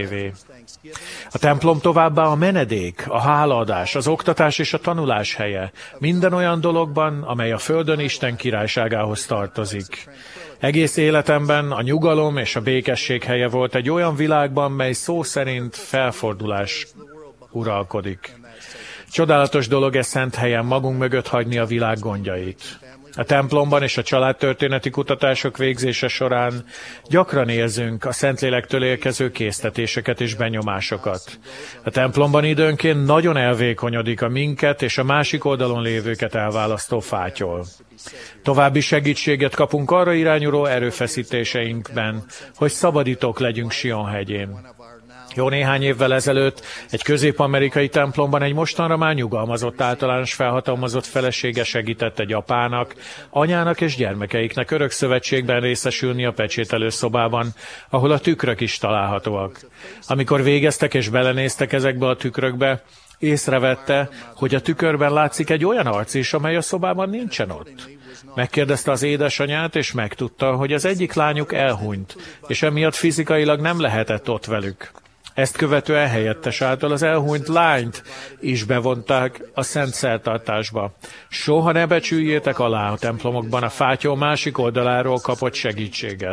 A templom továbbá a menedék, a hálaadás, az oktatás és a tanulás helye, minden olyan dologban, amely a földön Isten királyságához tartozik. Egész életemben a nyugalom és a békesség helye volt egy olyan világban, mely szó szerint felfordulás uralkodik. Csodálatos dolog e szent helyen magunk mögött hagyni a világ gondjait. A templomban és a családtörténeti kutatások végzése során gyakran érzünk a Szentlélektől érkező késztetéseket és benyomásokat. A templomban időnként nagyon elvékonyodik a minket és a másik oldalon lévőket elválasztó fátyol. További segítséget kapunk arra irányuló erőfeszítéseinkben, hogy szabadítók legyünk Sion-hegyén. Jó néhány évvel ezelőtt egy közép-amerikai templomban egy mostanra már nyugalmazott általános felhatalmazott felesége segített egy apának, anyának és gyermekeiknek örökszövetségben részesülni a pecsételő szobában, ahol a tükrök is találhatóak. Amikor végeztek és belenéztek ezekbe a tükrökbe, észrevette, hogy a tükörben látszik egy olyan arc is, amely a szobában nincsen ott. Megkérdezte az édesanyát, és megtudta, hogy az egyik lányuk elhunyt, és emiatt fizikailag nem lehetett ott velük. Ezt követően helyettes által az elhunyt lányt is bevonták a szent szertartásba. Soha ne becsüljétek alá a templomokban a fátyol másik oldaláról kapott segítséget.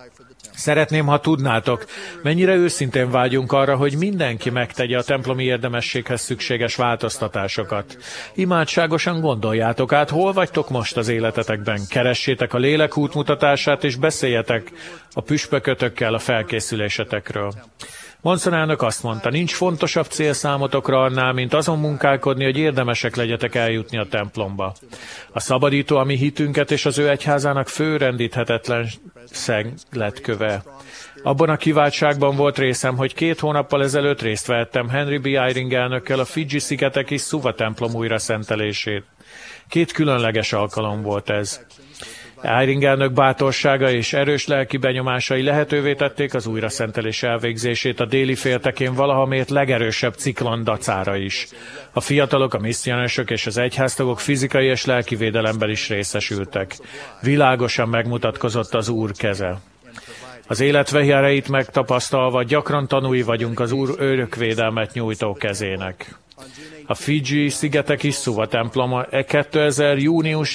Szeretném, ha tudnátok, mennyire őszintén vágyunk arra, hogy mindenki megtegye a templomi érdemességhez szükséges változtatásokat. Imádságosan gondoljátok át, hol vagytok most az életetekben. Keressétek a lélek útmutatását, és beszéljetek a püspökötökkel a felkészülésetekről. Monson elnök azt mondta, nincs fontosabb cél számotokra annál, mint azon munkálkodni, hogy érdemesek legyetek eljutni a templomba. A szabadító a mi hitünket és az ő egyházának főrendíthetetlen szegletköve. Abban a kiváltságban volt részem, hogy 2 hónappal ezelőtt részt vettem Henry B. Eyring elnökkel a Fidzsi-szigeteki Suva templom újraszentelését. 2 különleges alkalom volt ez. Eyring elnök bátorsága és erős lelki benyomásai lehetővé tették az újraszentelés elvégzését a déli féltekén valaha mért legerősebb ciklon dacára is. A fiatalok, a misszionások és az egyháztagok fizikai és lelki védelemben is részesültek. Világosan megmutatkozott az Úr keze. Az élet vehjereit megtapasztalva gyakran tanúi vagyunk az Úr örökvédelmet nyújtó kezének. A Fidzsi-szigeteki Suva temploma 2000. június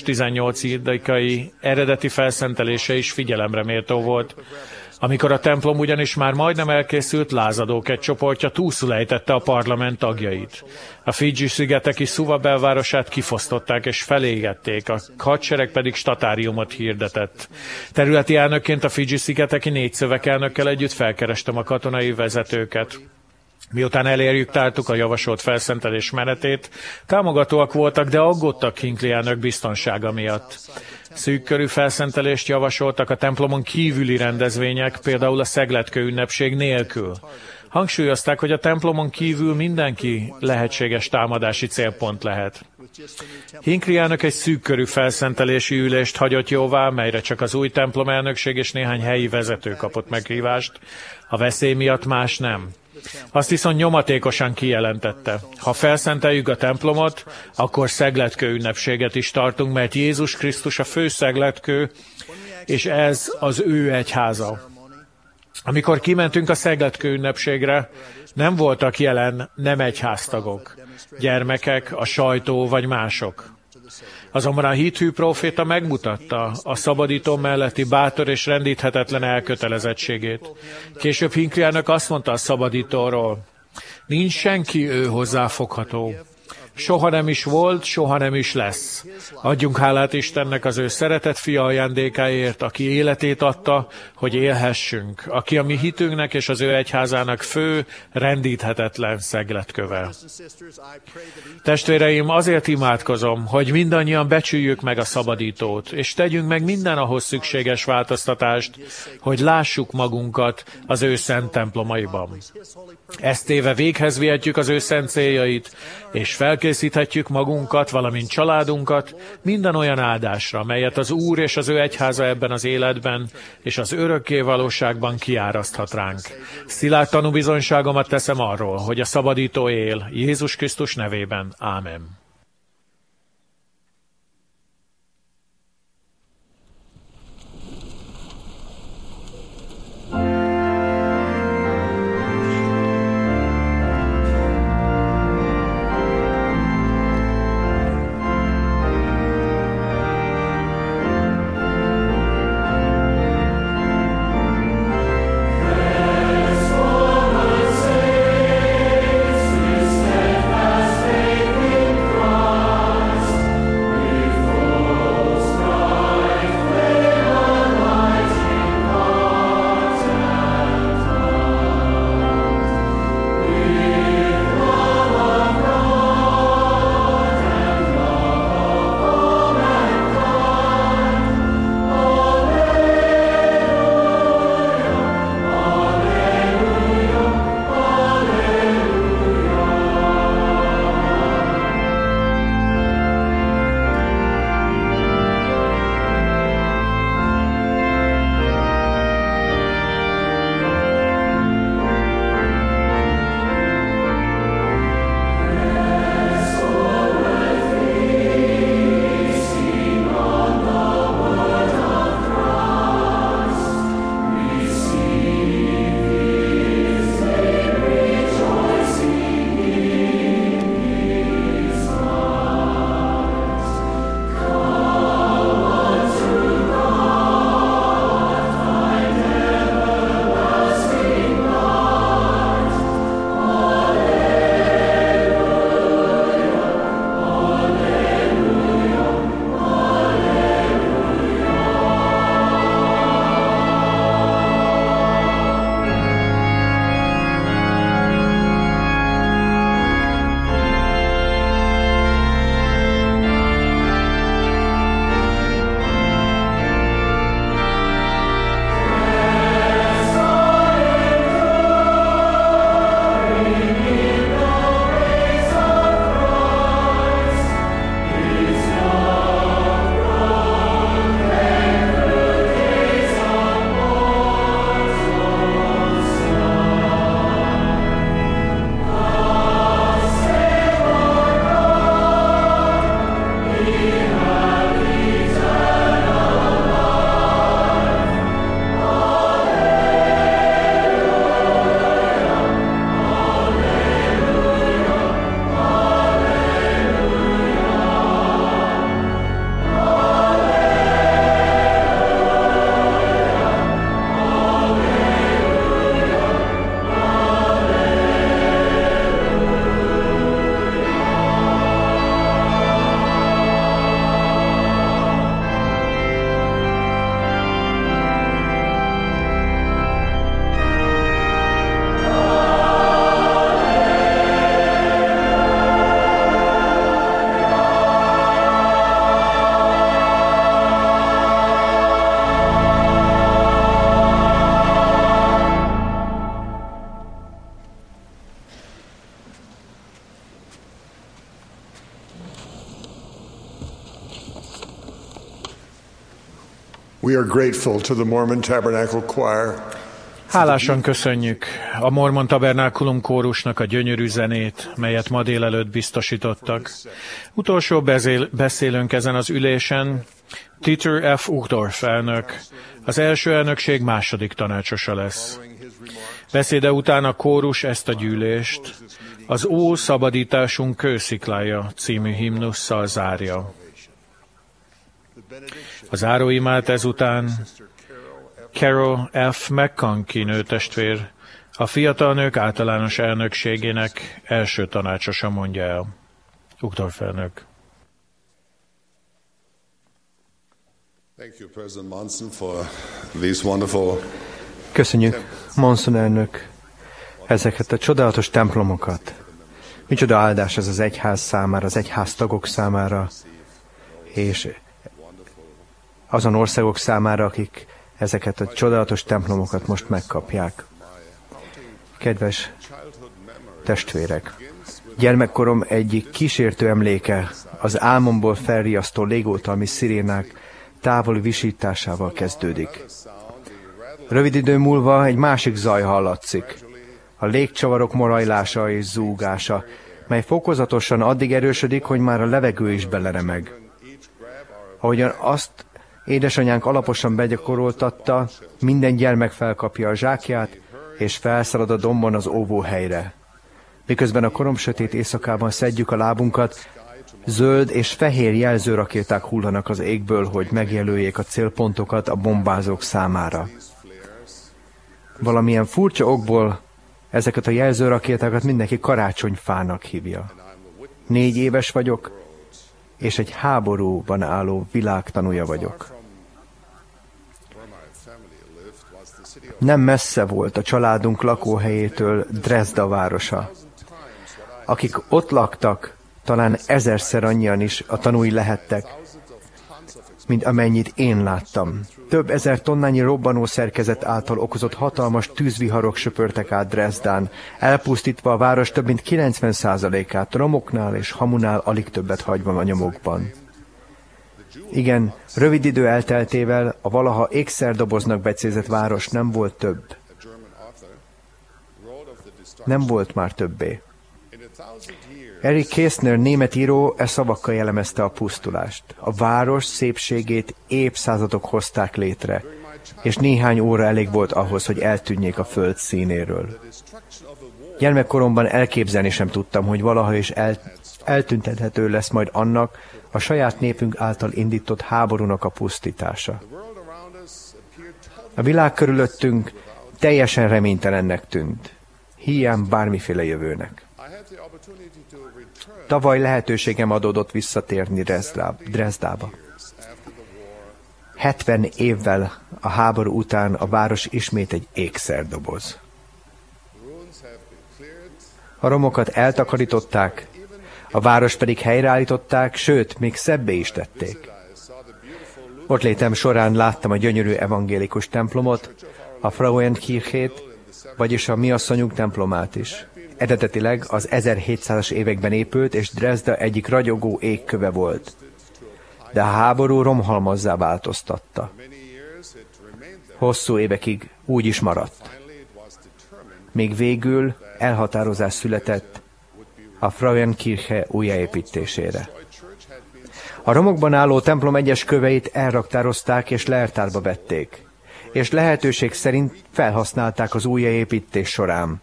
18-ai eredeti felszentelése is figyelemre méltó volt. Amikor a templom ugyanis már majdnem elkészült, lázadók egy csoportja túlszul ejtette a parlament tagjait. A Fidzsi-szigeteki Suva belvárosát kifosztották és felégették, a hadsereg pedig statáriumot hirdetett. Területi elnökként a Fidzsi-szigeteki 4 szövekelnökkel együtt felkerestem a katonai vezetőket. Miután elérjük tártuk a javasolt felszentelés menetét, támogatóak voltak, de aggódtak Hinckley elnök biztonsága miatt. Szűkkörű felszentelést javasoltak a templomon kívüli rendezvények, például a szegletkő ünnepség nélkül. Hangsúlyozták, hogy a templomon kívül mindenki lehetséges támadási célpont lehet. Hinckley elnök egy szűkkörű felszentelési ülést hagyott jóvá, melyre csak az új templom elnökség és néhány helyi vezető kapott meghívást. A veszély miatt más nem. Azt viszont nyomatékosan kijelentette. Ha felszenteljük a templomot, akkor szegletkő ünnepséget is tartunk, mert Jézus Krisztus a fő szegletkő, és ez az ő egyháza. Amikor kimentünk a szegletkő ünnepségre, nem voltak jelen nem egyháztagok, gyermekek, a sajtó vagy mások. Azonban a hithű próféta megmutatta a szabadító melletti bátor és rendíthetetlen elkötelezettségét. Később Hinckley elnök azt mondta a szabadítóról, nincs senki ő hozzáfogható. Soha nem is volt, soha nem is lesz. Adjunk hálát Istennek az ő szeretett fia ajándékáért, aki életét adta, hogy élhessünk, aki a mi hitünknek és az ő egyházának fő, rendíthetetlen szegletköve. Testvéreim, azért imádkozom, hogy mindannyian becsüljük meg a szabadítót, és tegyünk meg minden ahhoz szükséges változtatást, hogy lássuk magunkat az ő szent templomaiban. Ezt téve véghez vihetjük az ő szent céljait, és felkészíthetjük magunkat, valamint családunkat minden olyan áldásra, melyet az Úr és az ő egyháza ebben az életben és az örökké valóságban kiáraszthat ránk. Szilárd tanúbizonyságomat teszem arról, hogy a szabadító él, Jézus Krisztus nevében. Ámen. Steadfast faith in Christ. We are grateful to the Mormon Tabernacle Choir. Hálásan köszönjük a Mormon Tabernákulum kórusnak a gyönyörű zenét, melyet ma délelőtt biztosítottak. Utolsó beszélőnk ezen az ülésen Dieter F. Uchtdorf elnök, az első elnökség második tanácsosa lesz. Beszéde után a kórus ezt a gyűlést az Ó szabadításunk kősziklája című himnusszal zárja. A záróimát ezután Carol F. McConkie nőtestvér, a fiatal nők általános elnökségének első tanácsosa mondja el. Uchtdorf elnök. Köszönjük, Monson elnök, ezeket a csodálatos templomokat. Micsoda áldás ez az egyház számára, az egyház tagok számára, és azon országok számára, akik ezeket a csodálatos templomokat most megkapják. Kedves testvérek, gyermekkorom egyik kísértő emléke az álmomból felriasztó légoltalmi szirénák távoli visításával kezdődik. Rövid idő múlva egy másik zaj hallatszik, a légcsavarok morajlása és zúgása, mely fokozatosan addig erősödik, hogy már a levegő is beleremeg. Ahogyan azt édesanyánk alaposan begyakoroltatta, minden gyermek felkapja a zsákját, és felszalad a dombon az óvóhelyre. Miközben a koromsötét éjszakában szedjük a lábunkat, zöld és fehér jelzőrakéták hullanak az égből, hogy megjelöljék a célpontokat a bombázók számára. Valamilyen furcsa okból ezeket a jelzőrakétákat mindenki karácsonyfának hívja. 4 éves vagyok, és egy háborúban álló világ tanúja vagyok. Nem messze volt a családunk lakóhelyétől Dresda városa. Akik ott laktak, talán 1000-szer annyian is a tanúi lehettek, mint amennyit én láttam. Több ezer tonnányi robbanószerkezet által okozott hatalmas tűzviharok söpörtek át Dresdán, elpusztítva a város több mint 90%-át, romoknál és hamunál alig többet hagyva a nyomokban. Igen, rövid idő elteltével a valaha ékszerdoboznak becézett város nem volt több. Nem volt már többé. Erich Kästner német író szavakkal jellemezte a pusztulást. A város szépségét évszázadok hozták létre, és néhány óra elég volt ahhoz, hogy eltűnjék a föld színéről. Gyermekkoromban elképzelni sem tudtam, hogy valaha is eltüntethető lesz majd annak a saját népünk által indított háborúnak a pusztítása. A világ körülöttünk teljesen reménytelennek tűnt, hiány bármiféle jövőnek. Tavaly lehetőségem adódott visszatérni Dresdába. 70 évvel a háború után a város ismét egy ékszerdoboz. A romokat eltakarították, a város pedig helyreállították, sőt, még szebbé is tették. Ott létem során láttam a gyönyörű evangélikus templomot, a Frauenkirchét, vagyis a Mi Asszonyunk templomát is. Eredetileg az 1700-as években épült, és Dresda egyik ragyogó égköve volt. De a háború romhalmazzá változtatta. Hosszú évekig úgy is maradt. Még végül elhatározás született a Frauenkirche újjáépítésére. A romokban álló templom egyes köveit elraktározták és leltárba vették, és lehetőség szerint felhasználták az újjáépítés során.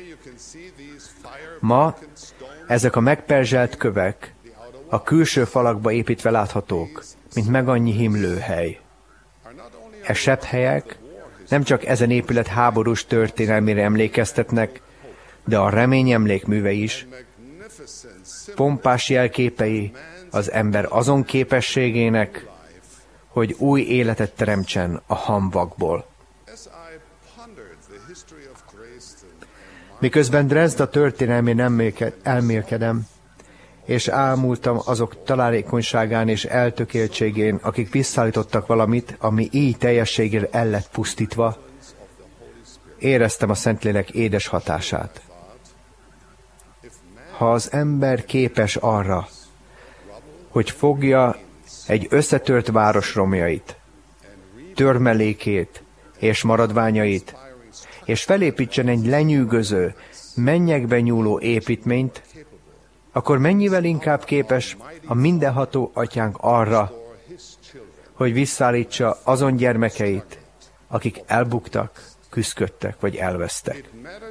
Ma ezek a megperzselt kövek a külső falakba építve láthatók, mint megannyi himlőhely. E sebhelyek nem csak ezen épület háborús történelmére emlékeztetnek, de a remény emlékműve is, pompás jelképei az ember azon képességének, hogy új életet teremtsen a hamvakból. Miközben Dresda történelmén elmélkedem, és álmultam azok találékonyságán és eltökéltségén, akik visszaállítottak valamit, ami így teljességére el lett pusztítva, éreztem a Szentlélek édes hatását. Ha az ember képes arra, hogy fogja egy összetört város romjait, törmelékét és maradványait, és felépítsen egy lenyűgöző, mennyekbe nyúló építményt, akkor mennyivel inkább képes a mindenható atyánk arra, hogy visszaállítsa azon gyermekeit, akik elbuktak, küszködtek vagy elvesztek.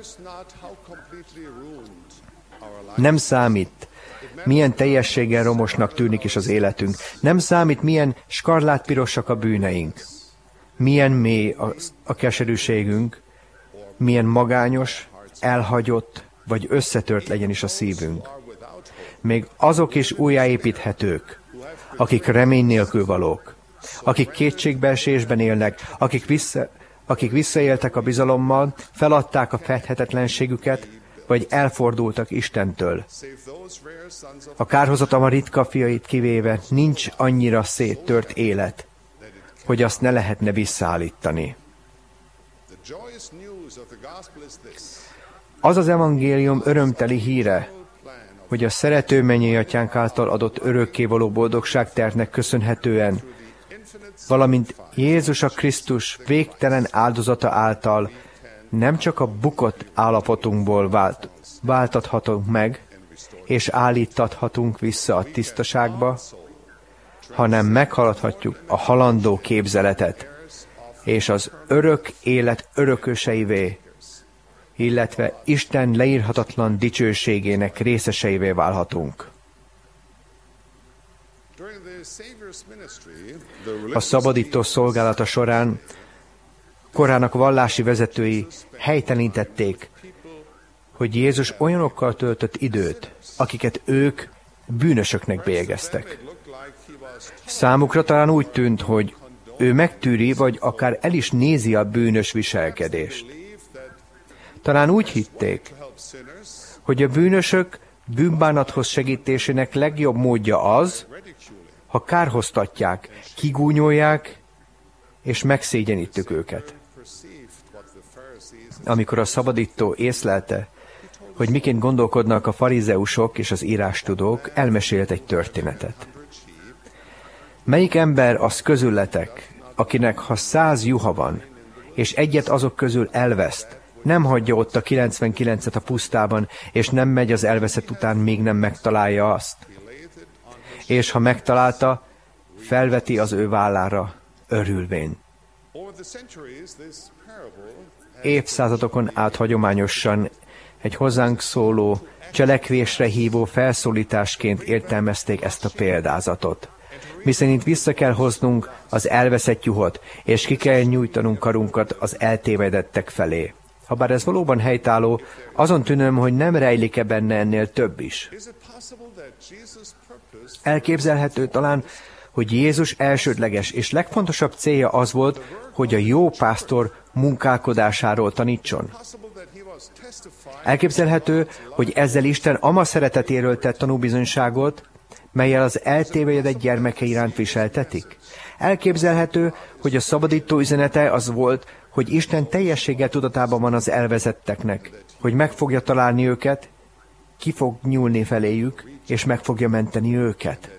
Nem számít, milyen teljességgel romosnak tűnik is az életünk. Nem számít, milyen skarlátpirosak a bűneink. Milyen mély a keserűségünk, milyen magányos, elhagyott vagy összetört legyen is a szívünk. Még azok is újjáépíthetők, akik remény nélkül valók, akik kétségbeesésben élnek, akik visszaéltek a bizalommal, feladták a fedhetetlenségüket, vagy elfordultak Istentől. A kárhozatam a ritka fiait kivéve nincs annyira széttört élet, hogy azt ne lehetne visszaállítani. Az az evangélium örömteli híre, hogy a szerető mennyei atyánk által adott örökkévaló boldogságtervnek köszönhetően, valamint Jézus a Krisztus végtelen áldozata által nem csak a bukott állapotunkból váltathatunk meg, és állítathatunk vissza a tisztaságba, hanem meghaladhatjuk a halandó képzeletet, és az örök élet örököseivé, illetve Isten leírhatatlan dicsőségének részeseivé válhatunk. A szabadító szolgálata során korának vallási vezetői helytelenítették, hogy Jézus olyanokkal töltött időt, akiket ők bűnösöknek bélyegeztek. Számukra talán úgy tűnt, hogy ő megtűri, vagy akár el is nézi a bűnös viselkedést. Talán úgy hitték, hogy a bűnösök bűnbánathoz segítésének legjobb módja az, ha kárhoztatják, kigúnyolják, és megszégyenítük őket. Amikor a szabadító észlelte, hogy miként gondolkodnak a farizeusok és az írástudók, elmesélt egy történetet. Melyik ember az közületek, akinek ha 100 juha van, és egyet azok közül elveszt, nem hagyja ott a 99-et a pusztában, és nem megy az elveszett után, még nem megtalálja azt? És ha megtalálta, felveti az ő vállára, örülvén. Évszázadokon át hagyományosan egy hozzánk szóló, cselekvésre hívó felszólításként értelmezték ezt a példázatot. Miszerint vissza kell hoznunk az elveszett juhot, és ki kell nyújtanunk karunkat az eltévedettek felé. Habár ez valóban helytálló, azon tűnöm, hogy nem rejlik-e benne ennél több is. Elképzelhető talán, hogy Jézus elsődleges és legfontosabb célja az volt, hogy a jó pásztor munkálkodásáról tanítson. Elképzelhető, hogy ezzel Isten ama szeretetéről tett tanúbizonyságot, mellyel az eltévedett gyermeke iránt viseltetik. Elképzelhető, hogy a szabadító üzenete az volt, hogy Isten teljességgel tudatában van az elvezetteknek, hogy meg fogja találni őket, ki fog nyúlni feléjük, és meg fogja menteni őket.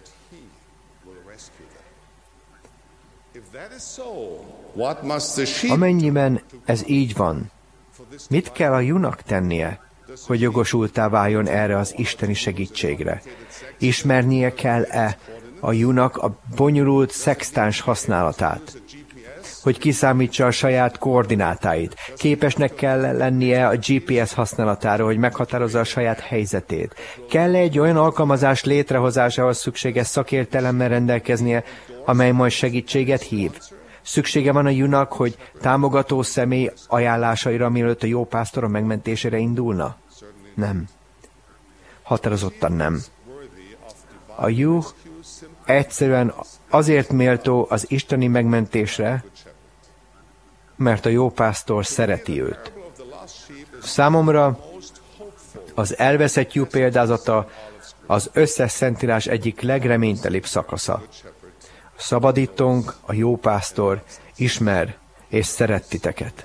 Amennyiben ez így van, mit kell a juhnak tennie, hogy jogosulttá váljon erre az isteni segítségre? Ismernie kell-e a juhnak a bonyolult szextáns használatát, hogy kiszámítsa a saját koordinátáit? Képesnek kell lennie a GPS használatára, hogy meghatározza a saját helyzetét? Kell egy olyan alkalmazás létrehozásához szükséges szakértelemmel rendelkeznie, amely majd segítséget hív? Szüksége van a juhnak, hogy támogató személy ajánlásaira, mielőtt a jó pásztor a megmentésére indulna? Nem. Határozottan nem. A juh egyszerűen azért méltó az isteni megmentésre, mert a jó pásztor szereti őt. Számomra az elveszett juh példázata az összes Szentírás egyik legreménytelibb szakasza. A szabadítónk, a jó pásztor ismer és szeret titeket.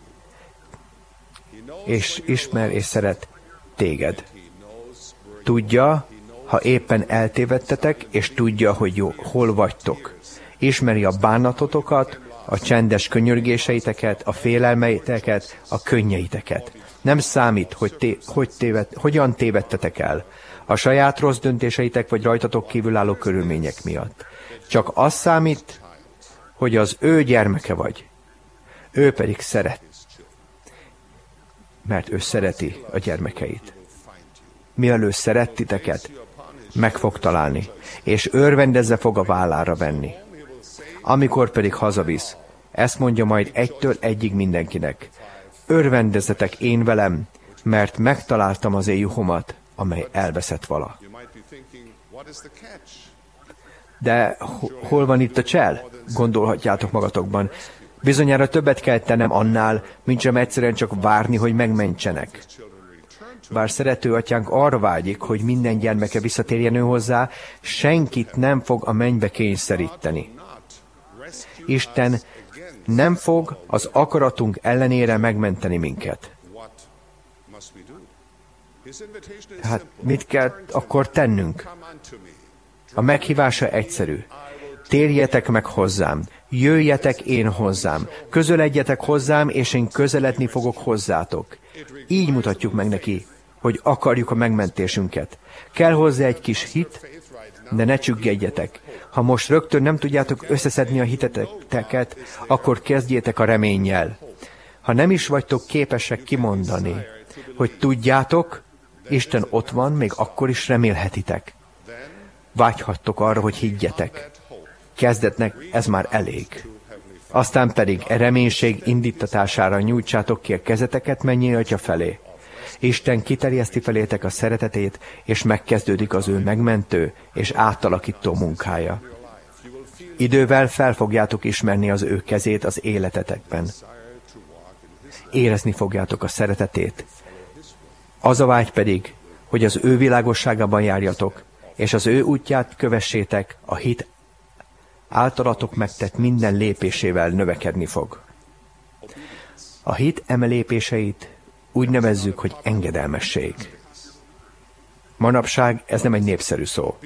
És ismer és szeret téged. Tudja, ha éppen eltévedtetek, és tudja, hogy hol vagytok. Ismeri a bánatotokat, a csendes könyörgéseiteket, a félelmeiteket, a könnyeiteket. Nem számít, hogyan tévedtetek el, a saját rossz döntéseitek vagy rajtatok kívül álló körülmények miatt. Csak az számít, hogy az ő gyermeke vagy. Ő pedig szeret, mert ő szereti a gyermekeit. Mivel ő szeret titeket, meg fog találni, és örvendezve fog a vállára venni. Amikor pedig hazavisz, ezt mondja majd egytől egyig mindenkinek. Örvendezzetek én velem, mert megtaláltam az én juhomat, amely elveszett vala. De hol van itt a csel? Gondolhatjátok magatokban. Bizonyára többet kell tennem annál, mint sem egyszerűen csak várni, hogy megmentsenek. Bár szerető atyánk arra vágyik, hogy minden gyermeke visszatérjen ő hozzá, senkit nem fog a mennybe kényszeríteni. Isten nem fog az akaratunk ellenére megmenteni minket. Tehát mit kell akkor tennünk? A meghívása egyszerű. Térjetek meg hozzám, jöjjetek én hozzám, közeledjetek hozzám, és én közeledni fogok hozzátok. Így mutatjuk meg neki, hogy akarjuk a megmentésünket. Kell hozzá egy kis hit, de ne csüggedjetek. Ha most rögtön nem tudjátok összeszedni a hiteteket, akkor kezdjétek a reménnyel. Ha nem is vagytok képesek kimondani, hogy tudjátok, Isten ott van, még akkor is remélhetitek. Vágyhattok arra, hogy higgyetek. Kezdetnek ez már elég. Aztán pedig reménység indítatására nyújtsátok ki a kezeteket mennyi Atya felé. Isten kiterjeszti felétek a szeretetét, és megkezdődik az ő megmentő és átalakító munkája. Idővel fel fogjátok ismerni az ő kezét az életetekben. Érezni fogjátok a szeretetét. Az a vágy pedig, hogy az ő világosságában járjatok, és az ő útját kövessétek, a hit általatok megtett minden lépésével növekedni fog. A hit eme lépéseit úgy nevezzük, hogy engedelmesség. Manapság ez nem egy népszerű szó.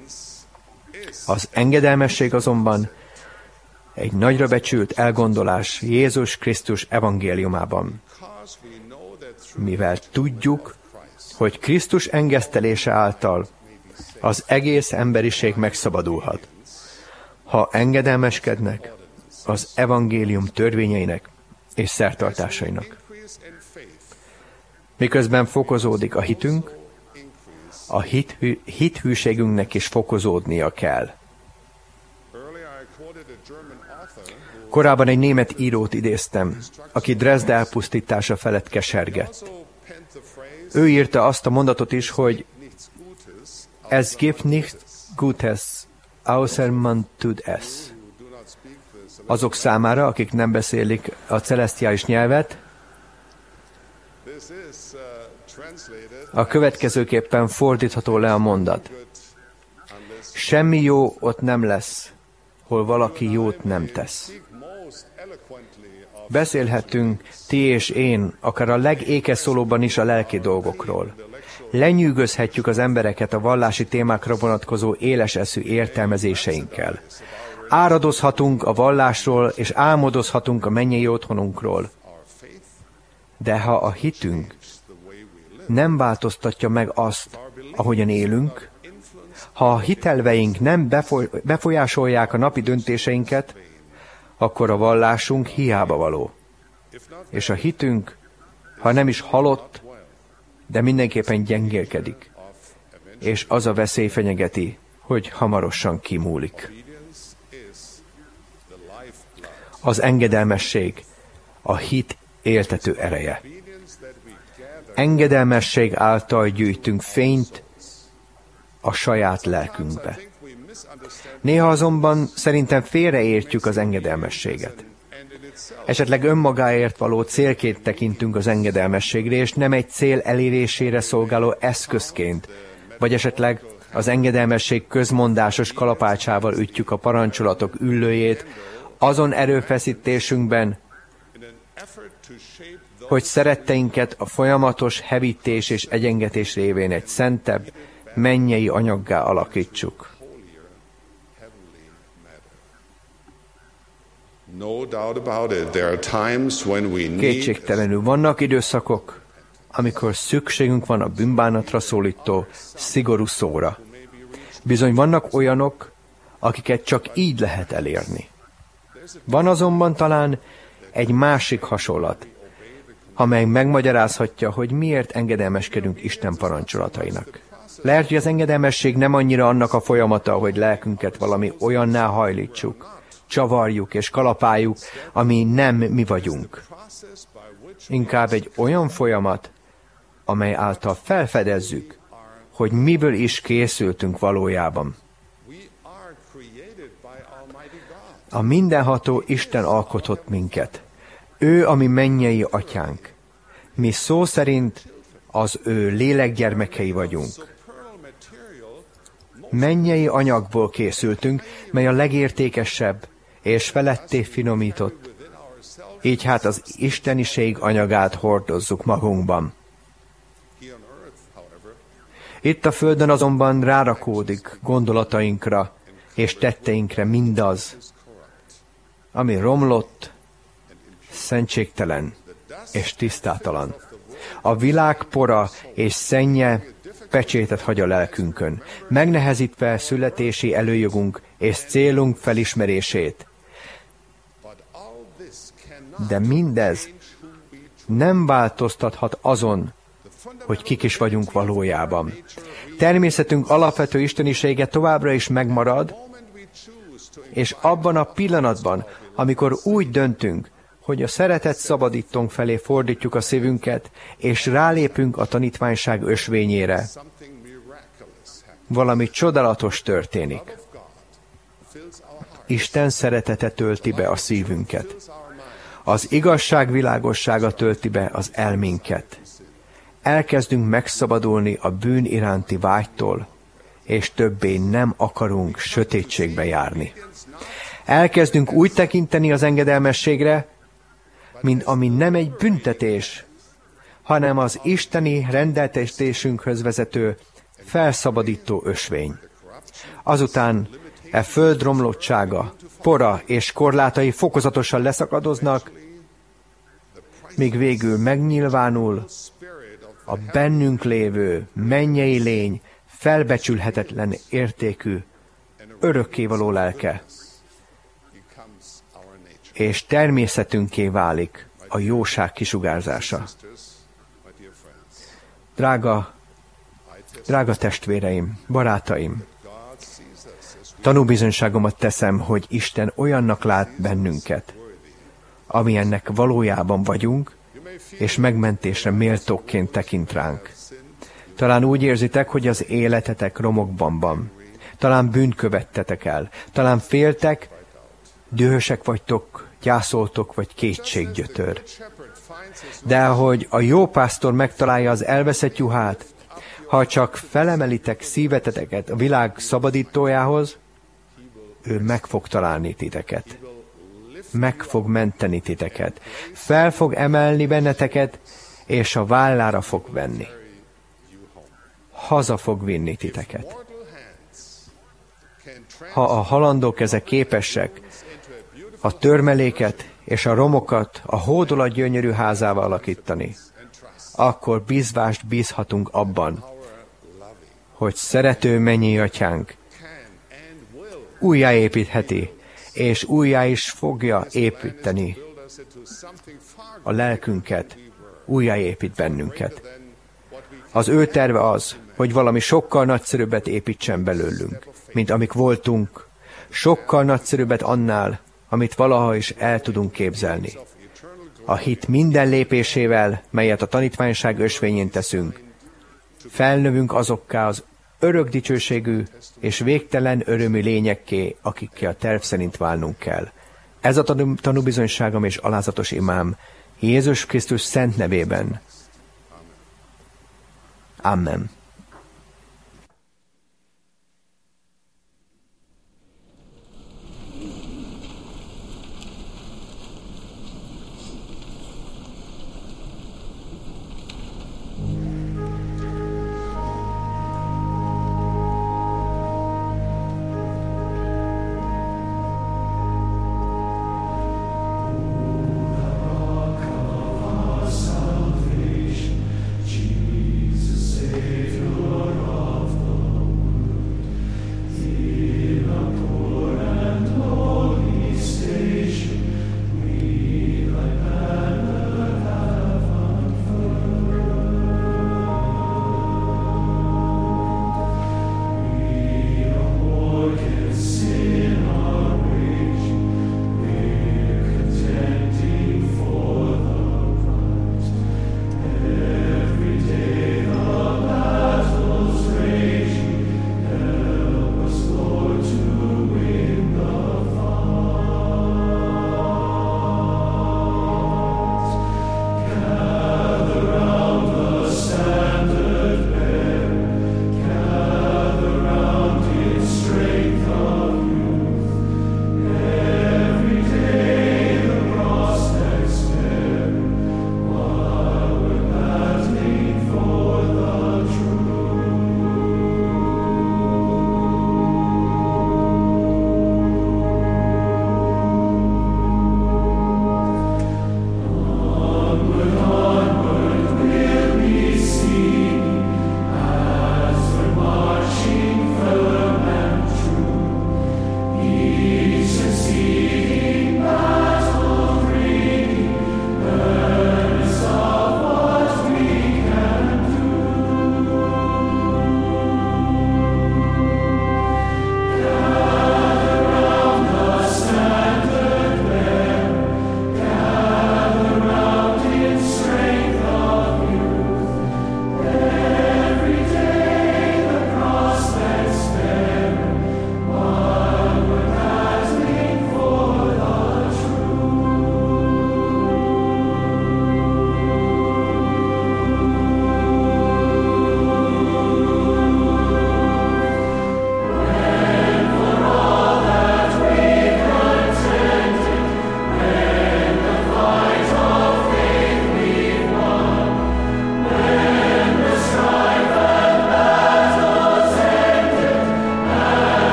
Az engedelmesség azonban egy nagyra becsült elgondolás Jézus Krisztus evangéliumában. Mivel tudjuk, hogy Krisztus engesztelése által az egész emberiség megszabadulhat, ha engedelmeskednek az evangélium törvényeinek és szertartásainak. Miközben fokozódik a hitünk, a hithűségünknek is fokozódnia kell. Korábban egy német írót idéztem, aki Dresde elpusztítása felett kesergett. Ő írta azt a mondatot is, hogy es gibt nichts Gutes, außer man tut es. Azok számára, akik nem beszélik a celesztiális nyelvet, a következőképpen fordítható le a mondat. Semmi jó ott nem lesz, hol valaki jót nem tesz. Beszélhetünk ti és én, akár a legékeszólóban is a lelki dolgokról. Lenyűgözhetjük az embereket a vallási témákra vonatkozó éles eszű értelmezéseinkkel. Áradozhatunk a vallásról, és álmodozhatunk a mennyei otthonunkról. De ha a hitünk nem változtatja meg azt, ahogyan élünk, ha a hitelveink nem befolyásolják a napi döntéseinket, akkor a vallásunk hiába való. És a hitünk, ha nem is halott, de mindenképpen gyengélkedik. És az a veszély fenyegeti, hogy hamarosan kimúlik. Az engedelmesség, a hit éltető ereje. Engedelmesség által gyűjtünk fényt a saját lelkünkbe. Néha azonban szerintem félreértjük az engedelmességet. Esetleg önmagáért való célként tekintünk az engedelmességre, és nem egy cél elérésére szolgáló eszközként, vagy esetleg az engedelmesség közmondásos kalapácsával ütjük a parancsolatok üllőjét, azon erőfeszítésünkben, hogy szeretteinket a folyamatos hevítés és egyengetés révén egy szentebb, mennyei anyaggá alakítsuk. Kétségtelenül vannak időszakok, amikor szükségünk van a bűnbánatra szólító, szigorú szóra. Bizony vannak olyanok, akiket csak így lehet elérni. Van azonban talán egy másik hasonlat, amely megmagyarázhatja, hogy miért engedelmeskedünk Isten parancsolatainak. Lehet, hogy az engedelmesség nem annyira annak a folyamata, hogy lelkünket valami olyanná hajlítsuk, csavarjuk és kalapáljuk, ami nem mi vagyunk. Inkább egy olyan folyamat, amely által felfedezzük, hogy miből is készültünk valójában. A mindenható Isten alkotott minket. Ő a mi mennyei atyánk. Mi szó szerint az ő lélekgyermekei vagyunk. Mennyei anyagból készültünk, mely a legértékesebb és feletté finomított. Így hát az isteniség anyagát hordozzuk magunkban. Itt a földön azonban rárakódik gondolatainkra és tetteinkre mindaz, ami romlott, szentségtelen és tisztátalan. A világ pora és szennye pecsétet hagy a lelkünkön, megnehezítve születési előjogunk és célunk felismerését. De mindez nem változtathat azon, hogy kik is vagyunk valójában. Természetünk alapvető istenisége továbbra is megmarad, és abban a pillanatban, amikor úgy döntünk, hogy a szeretet szabadítónk felé fordítjuk a szívünket, és rálépünk a tanítványság ösvényére, valami csodálatos történik. Isten szeretete tölti be a szívünket. Az igazság világossága tölti be az elménket. Elkezdünk megszabadulni a bűn iránti vágytól, és többé nem akarunk sötétségbe járni. Elkezdünk úgy tekinteni az engedelmességre, mint ami nem egy büntetés, hanem az isteni rendeltetésünkhöz vezető, felszabadító ösvény. Azután e föld romlottsága, pora és korlátai fokozatosan leszakadoznak, míg végül megnyilvánul a bennünk lévő mennyei lény felbecsülhetetlen értékű, örökkévaló lelke, és természetünké válik a jóság kisugárzása. Drága testvéreim, barátaim, tanúbizonyságomat teszem, hogy Isten olyannak lát bennünket, amilyennek valójában vagyunk, és megmentésre méltókként tekint ránk. Talán úgy érzitek, hogy az életetek romokban van. Talán bűnt követtetek el. Talán féltek, dühösek vagytok, gyászoltok, vagy kétséggyötör. De ahogy a jó pásztor megtalálja az elveszett juhát, ha csak felemelitek szíveteteket a világ szabadítójához, ő meg fog találni titeket. Meg fog menteni titeket. Fel fog emelni benneteket, és a vállára fog venni. Haza fog vinni titeket. Ha a halandó kezek képesek a törmeléket és a romokat a hódolat gyönyörű házává alakítani, akkor bízvást bízhatunk abban, hogy szerető mennyei atyánk újjáépítheti, és újjá is fogja építeni a lelkünket, újjáépít bennünket. Az ő terve az, hogy valami sokkal nagyszerűbbet építsen belőlünk, mint amik voltunk, sokkal nagyszerűbbet annál, amit valaha is el tudunk képzelni. A hit minden lépésével, melyet a tanítványság ösvényén teszünk, felnövünk azokká az örök dicsőségű és végtelen örömű lényekké, akikkel a terv szerint válnunk kell. Ez a tanúbizonyságom és alázatos imám Jézus Krisztus szent nevében. Amen.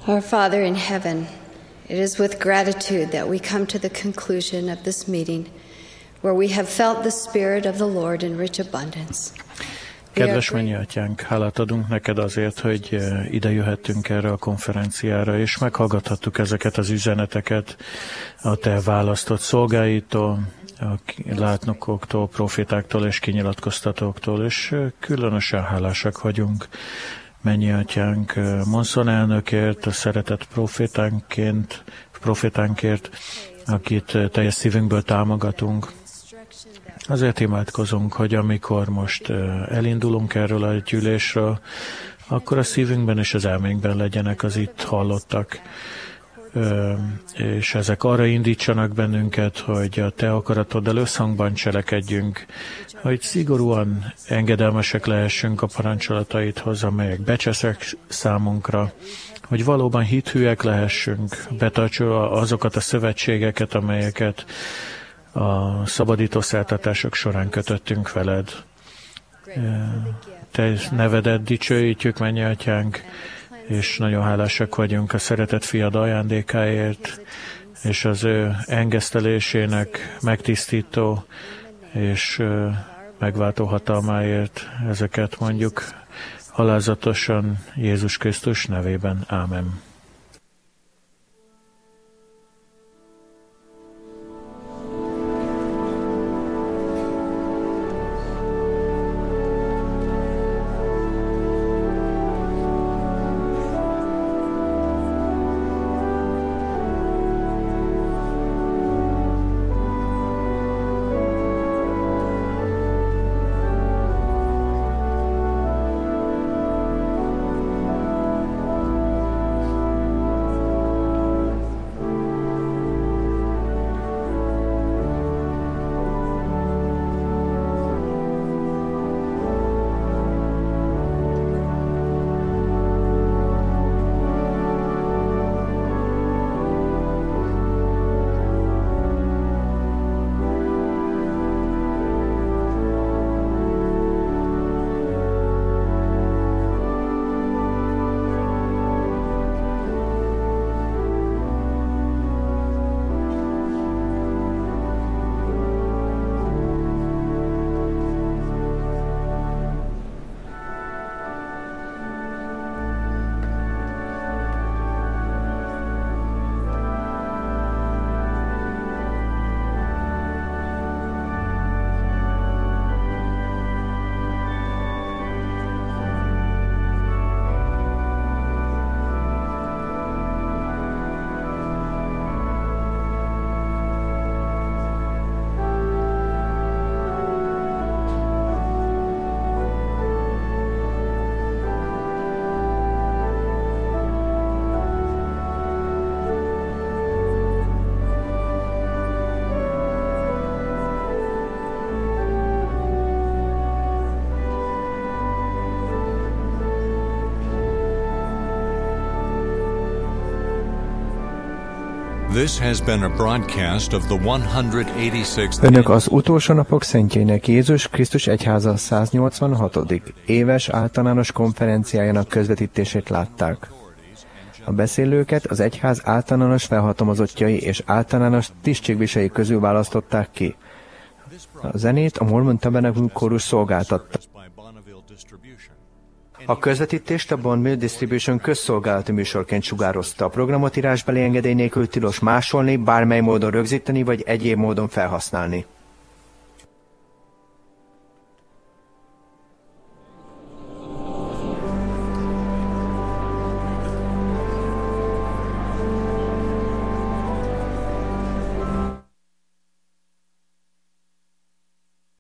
Our Father in heaven, it is with gratitude that we come to the conclusion of this meeting, where we have felt the Spirit of the Lord in rich abundance. Kedves mennyi atyánk, hálát adunk neked azért, hogy ide jöhettünk erre a konferenciára, és meghallgathattuk ezeket az üzeneteket a te választott szolgáitól, a látnokoktól, profétáktól és kinyilatkoztatóktól, és különösen hálásak vagyunk mennyi atyánk Monson elnökért, a szeretett profétánkért, akit teljes szívünkből támogatunk. Azért imádkozunk, hogy amikor most elindulunk erről a gyűlésről, akkor a szívünkben és az elménkben legyenek az itt hallottak, és ezek arra indítsanak bennünket, hogy a te akaratoddal összhangban cselekedjünk, hogy szigorúan engedelmesek lehessünk a parancsolataidhoz, amelyek becseszek számunkra, hogy valóban hithűek lehessünk, betartsa azokat a szövetségeket, amelyeket a szabadító szolgáltatások során kötöttünk veled. Te nevedet dicsőítjük, mennyi atyánk, és nagyon hálásak vagyunk a szeretett fiad ajándékáért, és az ő engesztelésének megtisztító és megváltó hatalmáért. Ezeket mondjuk alázatosan Jézus Krisztus nevében. Ámen. This has been a broadcast of the 186th. Önök az utolsó napok szentjeinek Jézus Krisztus Egyháza 186. éves általános konferenciájának közvetítését látták. A beszélőket az egyház általános felhatalmazottjai és általános tisztségviselői közül választották ki. A zenét a Mormon Tabernacle kórus szolgáltatta. A közvetítést a Bonneville Distribution közszolgálati műsorként sugározta. A programot írásbeli engedély nélkül tilos másolni, bármely módon rögzíteni vagy egyéb módon felhasználni.